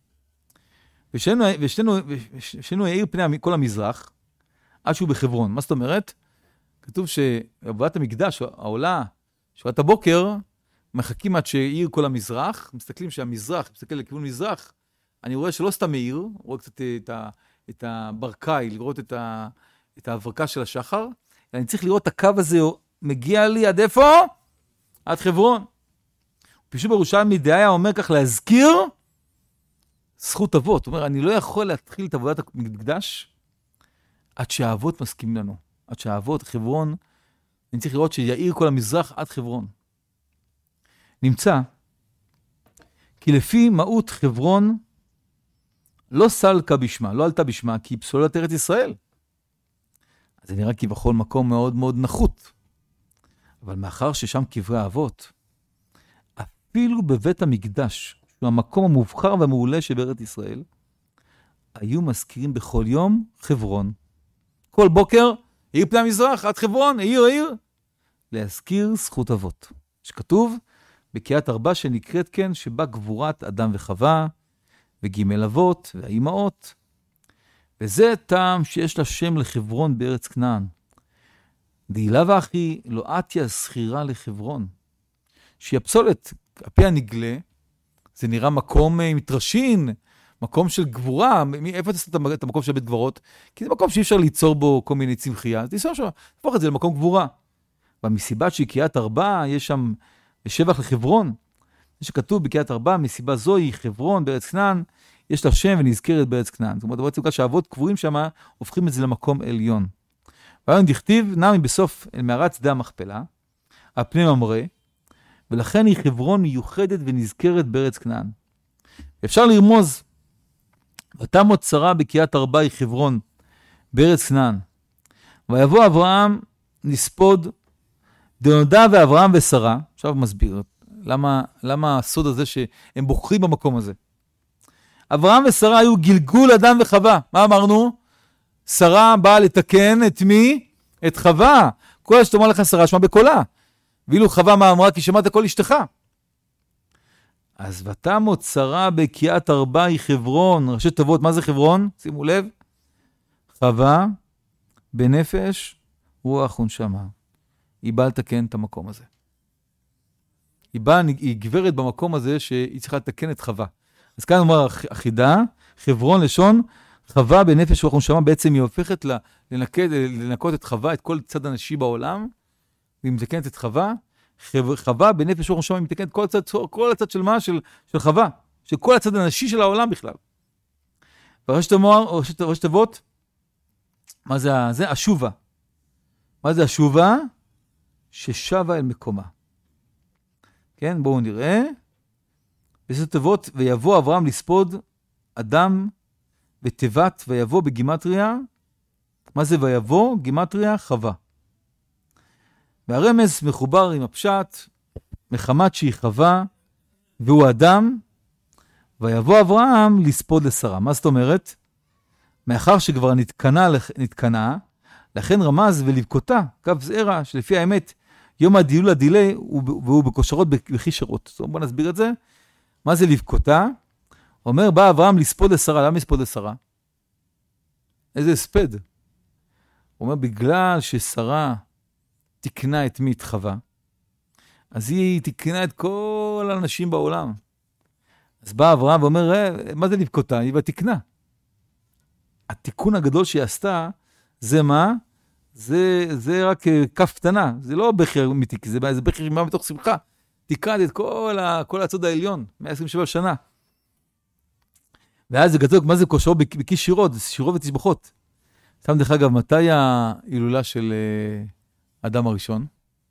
A: ושנינו יאיר פני כל המזרח, עד שהוא בחברון. מה זאת אומרת? כתוב שעבודת המקדש, העולה, שבת הבוקר, מחכים עד שיעיר כל המזרח, מסתכלים שהמזרח, מסתכל לכיוון מזרח, אני רואה שלא סתם מעיר, רואה קצת את הברקאי, לראות את ההברקה של השחר, אני צריך לראות את הקו הזה מגיע לי עד איפה? עד חברון. פשוט בירושלמי דהיה אומר כך להזכיר זכות אבות. זאת אומרת, אני לא יכול להתחיל את עבודת המקדש עד שהאבות מסכימים לנו. עד שהאבות, חברון, אני צריך לראות שיעיר כל המזרח עד חברון. נמצא כי לפי מהות חברון לא סלקה בשמה, לא עלתה בשמה, כי היא פסולת ארץ ישראל. אז זה נראה כבכל מקום מאוד מאוד נחות. אבל מאחר ששם קברי האבות, אפילו בבית המקדש, שהוא המקום המובחר והמעולה שבארץ ישראל, היו מזכירים בכל יום חברון. כל בוקר, עיר פני המזרח, עד חברון, עיר, להזכיר זכות אבות. שכתוב בקריאת 4 שנקראת כן, שבה גבורת אדם וחווה, וגימל אבות והאימהות. וזה טעם שיש לה שם לחברון בארץ כנען. דהילה ואחי לא עתיה סחירה לחברון. שהיא הפסולת, הפי הנגלה, זה נראה מקום מתרשין, מקום של גבורה. איפה אתה עושה את המקום של בית גברות? כי זה מקום שאי אפשר ליצור בו כל מיני צמחייה. אז תהפוך את זה למקום גבורה. ומסיבת שהיא קריאת 4, יש שם שבח לחברון. זה שכתוב בקריאת 4, מסיבה זו היא חברון בארץ כנען, יש לה שם ונזכרת בארץ כנען. זאת אומרת, בעצם בגלל שהאבות קבורים שם, הופכים את זה למקום עליון. והיום דכתיב, נמי בסוף אל מערת שדה המכפלה, הפני ממרא, ולכן היא חברון מיוחדת ונזכרת בארץ כנען. אפשר לרמוז, ותמות שרה בקריאת 4 היא חברון בארץ כנען. ויבוא אברהם נספוד דנודה ואברהם ושרה. עכשיו מסביר, למה הסוד הזה שהם בוחרים במקום הזה. אברהם ושרה היו גלגול אדם וחווה. מה אמרנו? שרה באה לתקן את מי? את חווה. כל שתאמר לך שרה שמע בקולה. ואילו חווה מה אמרה? כי שמעת כל אשתך. אז ותמות שרה בקריאת 4 היא חברון. ראשי תיבות, מה זה חברון? שימו לב. חווה בנפש רוח ונשמה. היא באה לתקן את המקום הזה. היא גברת במקום הזה שהיא צריכה לתקן את חווה. אז כאן אומר החידה, חברון לשון, חווה בנפש רוח ונשמה, בעצם היא הופכת לנקות את חווה, את כל צד הנשי בעולם, והיא מתקנת את חווה, חווה בנפש רוח ונשמה, היא מתקנת כל הצד של מה? של חווה, של כל הצד הנשי של העולם בכלל. ראשי תיבות, מה זה? זה השובה. מה זה השובה? ששבה אל מקומה. כן, בואו נראה. ראשי תיבות, ויבוא אברהם לספוד אדם ותיבת, ויבוא בגימטריה. מה זה ויבוא? גימטריה חווה. והרמז מחובר עם הפשט, מחמת שהיא חווה, והוא אדם, ויבוא אברהם לספוד לשרה. מה זאת אומרת? מאחר שכבר נתקנה, לכן רמז ולבכותה, קו זעירה, שלפי האמת, יום הדילול הדילי, והוא בכושרות בחישרות. זאת אומרת, בוא נסביר את זה. מה זה לבכותה? אומר, בא אברהם לספוד לשרה. למה לספוד לשרה? איזה הספד? הוא אומר, בגלל ששרה תקנה את מי את חווה, אז היא תקנה את כל האנשים בעולם. אז בא אברהם ואומר, מה זה לבכותה? היא בתקנה. התיקון הגדול שהיא עשתה, זה מה? זה רק כף קטנה. זה לא בכר מתיק, זה בכר עם מה בתוך שמחה. תיקנת את כל הצד העליון, 127 שנה. ואז זה גדול, מה זה כושרו בכיס שירות? זה שירות ותשבחות. סתם דרך אגב, מתי ההילולה של אדם הראשון?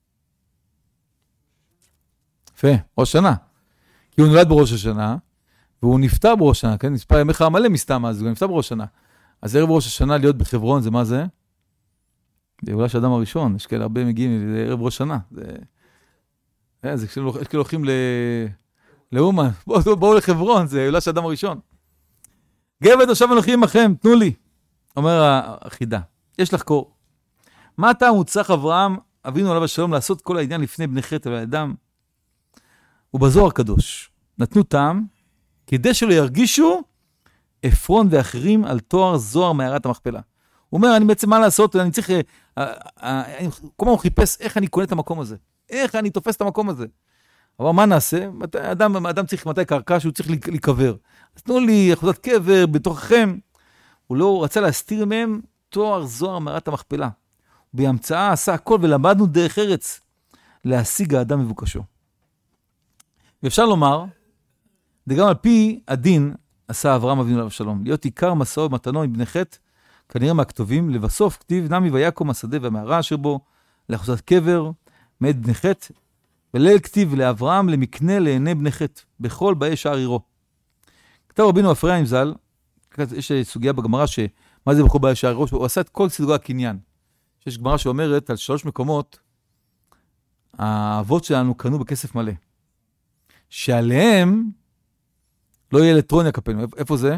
A: יפה, ראש שנה. כי הוא נולד בראש השנה, והוא נפטר בראש השנה, כן? מספר ימיך המלא מסתם, אז הוא נפטר בראש השנה. אז ערב ראש השנה להיות בחברון, זה מה זה? זה ההילולה של אדם הראשון. יש כאלה הרבה מגיעים, זה ערב ראש השנה. זה כשאלה הולכים לאומן. בואו לחברון, זה ההילולה של אדם הראשון. גבד עכשיו אנוכי עמכם, תנו לי. אומר החידה, יש לחקור. מה אתה מוצלח אברהם, אבינו עליו השלום, לעשות כל העניין לפני בני חטא והאדם? ובזוהר הקדוש, נתנו טעם, כדי שלא ירגישו אפרון ואחרים על תואר זוהר מערת המכפלה. הוא אומר, אני בעצם מה לעשות? אני צריך, כל הוא חיפש איך אני קונה את המקום הזה. איך אני תופס את המקום הזה. אבל מה נעשה? אדם צריך מתי קרקע שהוא צריך להיקבר. אז תנו לי אחוזת קבר בתוככם. הוא לא רצה להסתיר מהם תואר זוהר מערת המכפלה. בהמצאה עשה הכל ולמדנו דרך ארץ להשיג האדם מבוקשו. ואפשר לומר, וגם על פי הדין עשה אברהם אבינו עליו השלום, להיות עיקר מסעו ומתנו עם בני חטא, כנראה מהכתובים, לבסוף כתיב נמי ויקום השדה והמערה אשר בו, לאחוזת קבר, מאת בני חטא, וליל כתיב לאברהם למקנה לעיני בני חטא, בכל באי שער עירו. כתב רבינו אפרים ז"ל, יש סוגיה בגמרא שמה זה בכל באי שער עירו, הוא עשה את כל סידורי הקניין. יש גמרא שאומרת על 3 מקומות, האבות שלנו קנו בכסף מלא. שעליהם לא יהיה אלקטרוניה כפינו. איפה זה?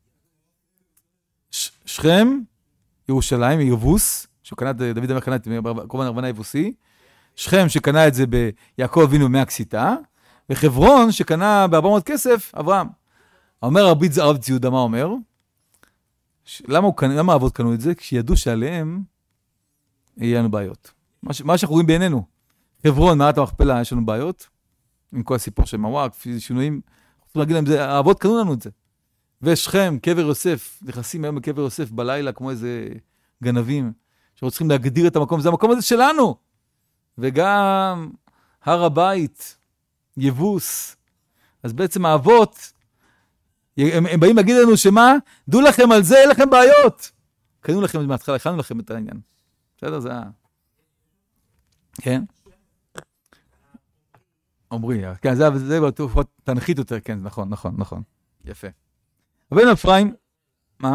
A: שכם, ירושלים, יבוס, דוד אמר קנה את קורבן ארבנה יבוסי, שכם שקנה את זה ביעקב אבינו מהקסיטה, וחברון שקנה ב-400 כסף, אברהם. אומר הרב ציודה, מה אומר? למה האבות קנו את זה? כשידעו שעליהם יהיה לנו בעיות. מה שאנחנו רואים בעינינו, חברון, מערת המכפלה, יש לנו בעיות, עם כל הסיפור של מוואק, שינויים, אנחנו להגיד להם, האבות קנו לנו את זה. ושכם, קבר יוסף, נכנסים היום בקבר יוסף בלילה, כמו איזה גנבים, שרוצים להגדיר את המקום, זה המקום הזה שלנו. וגם הר הבית, יבוס. אז בעצם האבות, הם באים להגיד לנו שמה? דעו לכם על זה, אין לכם בעיות. קנו לכם מההתחלה, הכנו לכם את העניין. בסדר, זה כן? אומרי, כן, זה תנחית יותר, כן, נכון. יפה. רבינו אפרים, מה?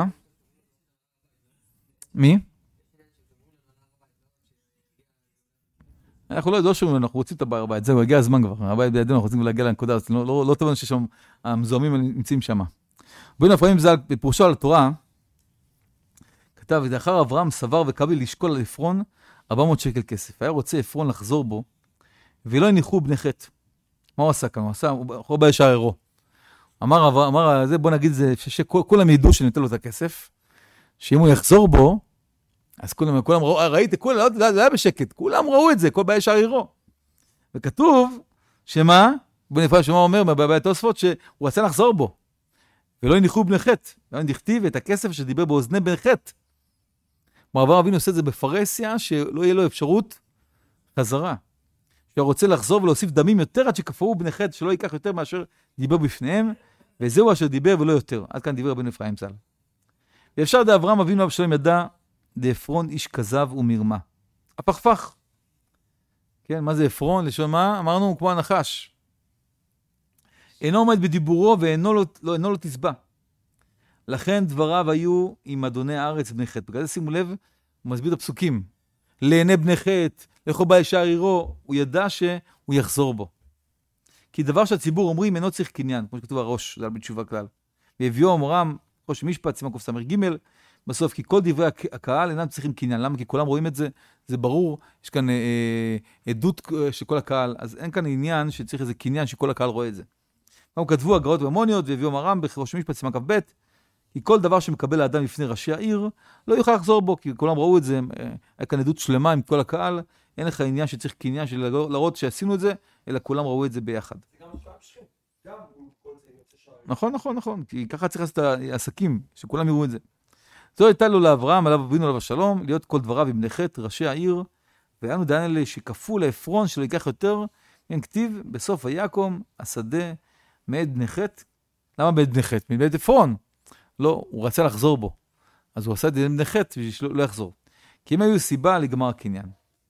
A: מי? אנחנו לא שומעים, אנחנו רוצים את הר הבית, זהו, הגיע הזמן כבר, הר הבית בידינו, אנחנו רוצים להגיע לנקודה הזאת, לא טוב לנו ששם המזוהמים נמצאים שם. רבינו אפרים ז"ל, בפירושו על התורה, כתב, לאחר אברהם סבר וקבל לשקול על עפרון 400 שקל כסף. היה רוצה עפרון לחזור בו, ולא יניחו בני חטא. מה הוא עשה כאן? הוא עשה, הוא בא ישר עירו. אמר, בוא נגיד, שכולם ידעו שניתן לו את הכסף, שאם הוא יחזור בו, אז כולם ראו, ראיתי, זה היה בשקט, כולם ראו את זה, כל בא ישר עירו. וכתוב, שמה? בוא נפרד שמה אומר, בבית תוספות, שהוא רצה לחזור בו, ולא יניחו בני חטא. לא נכתיב את הכסף שדיבר באוזני בני חטא. אברהם אבינו עושה את זה בפרהסיה, שלא יהיה לו אפשרות חזרה. שהוא רוצה לחזור ולהוסיף דמים יותר עד שכפרו בני חטא, שלא ייקח יותר מאשר דיבר בפניהם, וזהו אשר דיבר ולא יותר. עד כאן דיבר רבינו אפרים ז"ל. ואפשר אברהם אבינו אבשלום ידע, דעפרון איש כזב ומרמה. הפכפך. כן, מה זה עפרון? לשון מה? אמרנו כמו הנחש. אינו עומד בדיבורו ואינו לא תסבע. לכן דבריו היו עם אדוני הארץ בני חטא. בגלל זה שימו לב, הוא מסביר את הפסוקים. לעיני בני חטא, לכו בא ישר עירו, הוא ידע שהוא יחזור בו. כי דבר שהציבור אומרים אינו צריך קניין, כמו שכתוב הראש, זה על בתשובה כלל. והביאו אמרם, ראש משפט, סימן קס"ג, בסוף, כי כל דברי הקהל אינם צריכים קניין. למה? כי כולם רואים את זה, זה ברור, יש כאן עדות של כל הקהל, אז אין כאן עניין שצריך איזה קניין שכל הקהל רואה את זה. גם כתבו הגרעות והמוניות, והביאו אמרם, בראש משפט, סימן כ"ב, כי כל דבר שמקבל האדם לפני ראשי העיר, לא יוכל לחזור בו, כי כולם ראו את זה, היה כאן עדות שלמה עם כל הקהל, אין לך עניין שצריך קניין של להראות שעשינו את זה, אלא כולם ראו את זה ביחד.
B: זה גם משפט שכם, גם כל זה יוצא שערים.
A: נכון, כי ככה צריך לעשות את העסקים, שכולם יראו את זה. זו הייתה לו לאברהם, עליו אבינו עליו השלום, להיות כל דבריו עם בני חטא, ראשי העיר, והיינו דיין אלה שכפו לעפרון שלא ייקח יותר, כן, כתיב, בסוף היקום, השדה, מעד בני חטא. למה מעד בני חטא? מעד עפרון. לא, הוא רצה לחזור בו. אז הוא עשה את זה בני חטא, בשביל שלא יחזור. כי אם היו סיבה לגמר הקניין.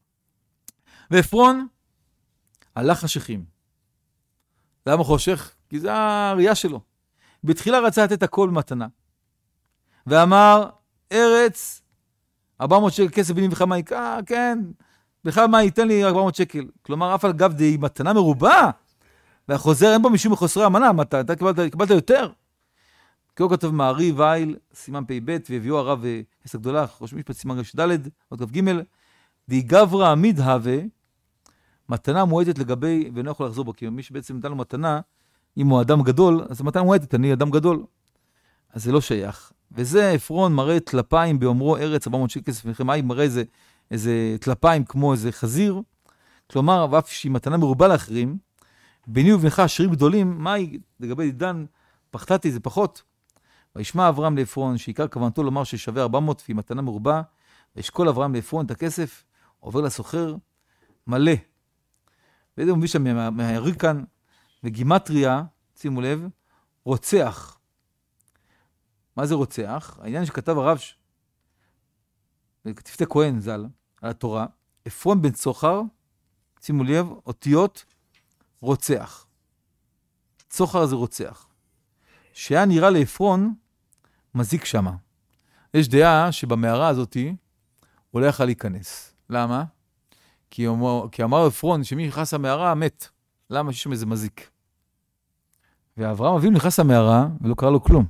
A: ועפרון הלך חשכים. למה חושך? כי זה הראייה שלו. בתחילה רצה לתת הכל במתנה. ואמר, ארץ, 400 שקל כסף בנים וחמה יקע, כן, בכלל מה ייתן לי 400 שקל. כלומר, אף על גב די מתנה מרובה, והחוזר אין בו משום מחוסרי המנה, אתה קיבלת יותר. כי הוא כתוב מערי וייל, סימן פ"ב, והביאו הרב עסק גדולה, ראש משפט סימן ד', עוד כ"ג, די גברא עמיד הווה, מתנה מועדת לגבי, ואינו יכול לחזור בו, כי מי שבעצם נתן לו מתנה, אם הוא אדם גדול, אז מתנה מועדת, אני אדם גדול. אז זה לא שייך. וזה עפרון מראה טלפיים באומרו ארץ 400 שקל כסף נחם מים, מראה איזה טלפיים כמו איזה חזיר. כלומר, ואף שהיא מתנה מרובה לאחרים, ביני ובנך עשירים גדולים, מהי לגבי דן, פחתתי זה פחות. וישמע אברהם לעפרון, שעיקר כוונתו לומר ששווה 400 והיא מתנה מרובה, וישקול אברהם לעפרון את הכסף, עובר לסוחר, מלא. וזה מביא שם מהריקן, וגימטריה, שימו לב, רוצח. מה זה רוצח? העניין שכתב הרב, כתבתי כהן ז"ל, על התורה, עפרון בן צוחר, שימו לב, אותיות רוצח. צוחר זה רוצח. שהיה נראה לעפרון, מזיק שמה. יש דעה שבמערה הזאת הוא לא יכל להיכנס. למה? כי אמר עפרון שמי נכנס למערה מת. למה? שיש שם איזה מזיק. ואברהם אבינו נכנס למערה ולא קרה לו כלום.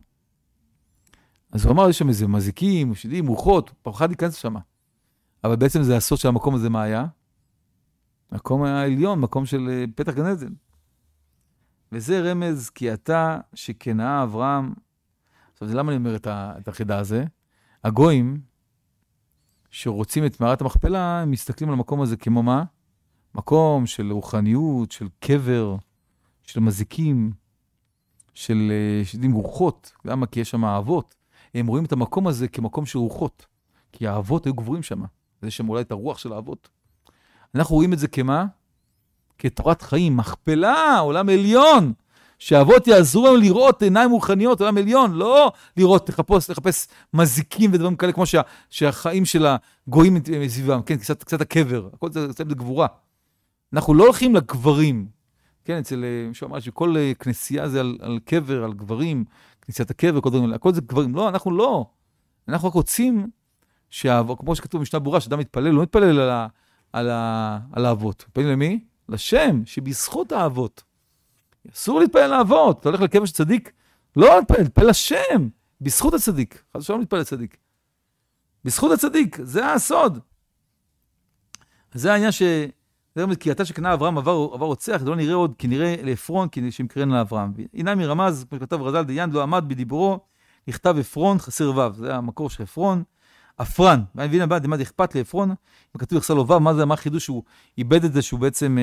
A: אז הוא אמר, יש שם איזה מזיקים, שדים, רוחות, פחד להיכנס שם. אבל בעצם זה הסוד של המקום הזה מה היה? מקום העליון, מקום של פתח גן עדן. וזה רמז כי אתה שכנעה אברהם, עכשיו, למה אני אומר את החידה הזה? הגויים שרוצים את מערת המכפלה, הם מסתכלים על המקום הזה כמו מה? מקום של רוחניות, של קבר, של מזיקים, של שדים רוחות. למה? כי יש שם אהבות. הם רואים את המקום הזה כמקום של רוחות. כי האהבות היו גבורים שם. זה שם אולי את הרוח של האהבות. אנחנו רואים את זה כמה? כתורת חיים, מכפלה, עולם עליון. שהאבות יעזרו לנו לראות עיניים רוחניות, עולם עליון, לא לראות, לחפש מזיקים ודברים כאלה, כמו שהחיים של הגויים מסביבם, כן, קצת הקבר, הכל זה קצת גבורה. אנחנו לא הולכים לגברים, כן, אצל מישהו אמר שכל כנסייה זה על קבר, על גברים, כנסיית הקבר, הכל זה גברים, לא, אנחנו לא. אנחנו רק רוצים, כמו שכתוב במשנה ברורה, שאדם מתפלל, לא מתפלל על האבות, מתפלל למי? לשם, שבזכות האבות. אסור להתפלל לאבות, אתה הולך לקבר של צדיק, לא להתפלל לשם, בזכות הצדיק, חד ושלום להתפלל לצדיק. בזכות הצדיק, זה הסוד. זה העניין כי אתה שקנה אברהם עבר רוצח, זה לא נראה עוד, כי נראה לעפרון, כי שמקרן לאברהם. הנה מרמז, כמו שכתב רז"ל, דיין לא עמד בדיבורו, נכתב עפרון חסר וו, זה המקור של עפרון, עפרן, ואני מבין הבא, דמד אכפת לעפרון, וכתוב יחסר לו וו, מה זה, מה החידוש שהוא איבד את זה, שהוא בעצם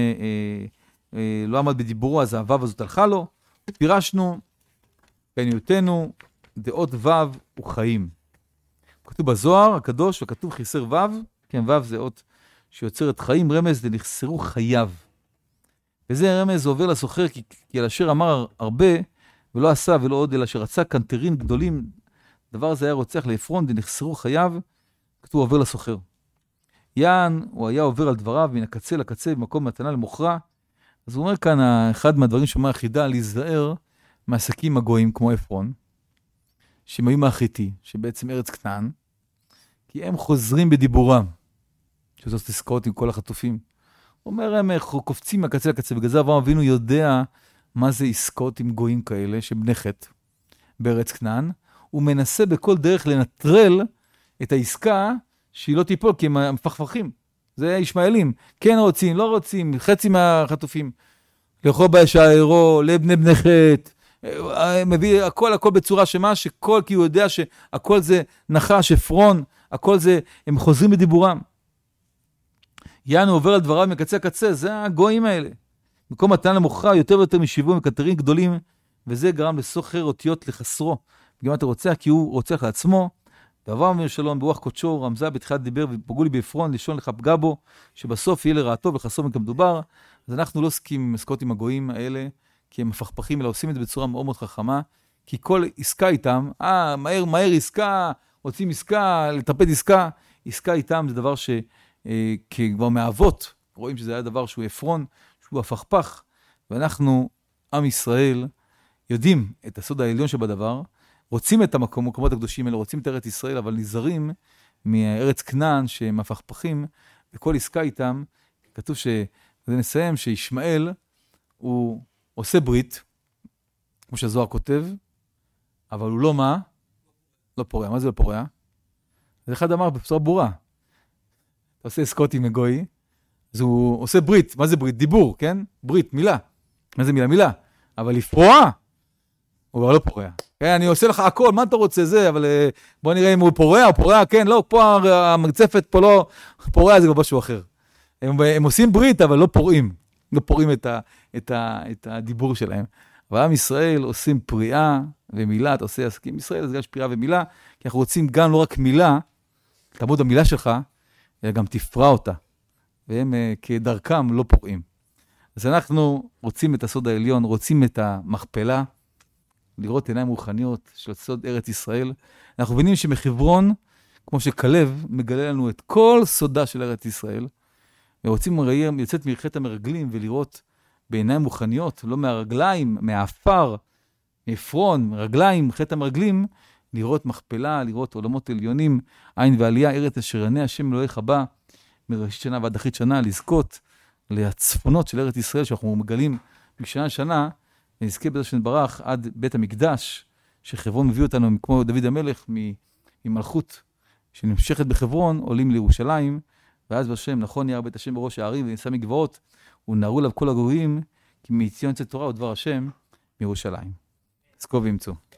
A: לא עמד בדיבורו, אז הוו הזאת הלכה לו, פירשנו, בעניותנו, דעות וו וחיים. כתוב בזוהר הקדוש, וכתוב חסר וו, כן, וו זה אות שיוצרת חיים, רמז לנחסרו חייו. וזה רמז עובר לסוחר, כי על אשר אמר הרבה, ולא עשה ולא עוד, אלא שרצה קנטרין גדולים, הדבר הזה היה רוצח לעפרון ונחסרו חייו, כתוב עובר לסוחר. יען, הוא היה עובר על דבריו מן הקצה לקצה במקום מתנה למוכרה. אז הוא אומר כאן, אחד מהדברים שאומר החידה, להיזהר מעסקים הגויים כמו עפרון, שהם היו מהחיתי, שבעצם ארץ כנען, כי הם חוזרים בדיבורם, שזאת עסקאות עם כל החטופים. הוא אומר, הם קופצים מהקצה לקצה, בגלל זה אברהם אבינו יודע מה זה עסקאות עם גויים כאלה, שבני חטא בארץ כנען, הוא מנסה בכל דרך לנטרל את העסקה, שהיא לא תיפול, כי הם מפחפכים. זה ישמעאלים, כן רוצים, לא רוצים, חצי מהחטופים. לאכול בישערו, לבני חטא, מביא הכל בצורה שמה, כי הוא יודע שהכל זה נחש, עפרון, הכל זה, הם חוזרים בדיבורם. יענו עובר על דבריו מקצה הקצה, זה הגויים האלה. מקום מתן למוכרה יותר ויותר משיבו מקטרים גדולים, וזה גרם לסוחר אותיות לחסרו. גם אתה רוצח, כי הוא רוצח לעצמו, ועבר אבינו שלום ברוח קודשו, רמזה בתחילת דיבר, ופגעו לי בעפרון, לשון לך פגע בו, שבסוף יהיה לרעתו וחסרו כמדובר. אז אנחנו לא עסקות עם הגויים האלה, כי הם מפחפכים, אלא עושים את זה בצורה מאוד מאוד חכמה, כי כל עסקה איתם, מהר עסקה, רוצים עסקה, לטרפד עסקה, עסקה איתם זה דבר שכבר מהאבות, רואים שזה היה דבר שהוא עפרון, שהוא הפכפך, ואנחנו, עם ישראל, יודעים את הסוד העליון שבדבר, רוצים את המקומות הקדושים האלה, רוצים את ארץ ישראל, אבל נזרים מארץ כנען שהם הפכפכים, וכל עסקה איתם, כתוב וזה נסיים, שישמעאל הוא עושה ברית, כמו שהזוהר כותב, אבל הוא לא מה? לא פורע. מה זה לא פורע? אז אחד אמר בצורה ברורה, אתה עושה עסקות עם גוי, אז הוא עושה ברית. מה זה ברית? דיבור, כן? ברית, מילה. מה זה מילה? מילה. אבל לפרוע, הוא לא פורע. כן, אני עושה לך הכל, מה אתה רוצה זה, אבל בוא נראה אם הוא פורע או פורע, כן, לא, פה המרצפת פה לא פורע, זה כבר משהו אחר. הם עושים ברית, אבל לא פורעים. לא פורעים את הדיבור שלהם. אבל עם ישראל עושים פריאה ומילה, אתה עושה עסקים. ישראל זה גם פריאה ומילה, כי אנחנו רוצים גם לא רק מילה, תעמוד במילה שלך, אלא גם תפרע אותה. והם כדרכם לא פורעים. אז אנחנו רוצים את הסוד העליון, רוצים את המכפלה, לראות עיניים רוחניות של סוד ארץ ישראל. אנחנו מבינים שמחברון, כמו שכלב, מגלה לנו את כל סודה של ארץ ישראל, ורוצים לצאת מרחת המרגלים ולראות בעיניים רוחניות, לא מהרגליים, מהאפר, מעפרון, מרגליים, חטא המרגלים, לראות מכפלה, לראות עולמות עליונים, עין ועלייה, ארץ אשר עיני השם אלוהיך בא, מראשית שנה ועד אחרית שנה, לזכות לצפונות של ארץ ישראל, שאנחנו מגלים משנה לשנה, נזכה בעזרת השם יתברך עד בית המקדש, שחברון מביא אותנו, כמו דוד המלך, ממלכות שנמשכת בחברון, עולים לירושלים, ואז בשם, נכון ירא בית השם בראש הערים, ונישא מגבעות, ונערו אליו כל הגויים, כי מציון יצא תורה ודבר השם מירושלים. זכו ואמצו.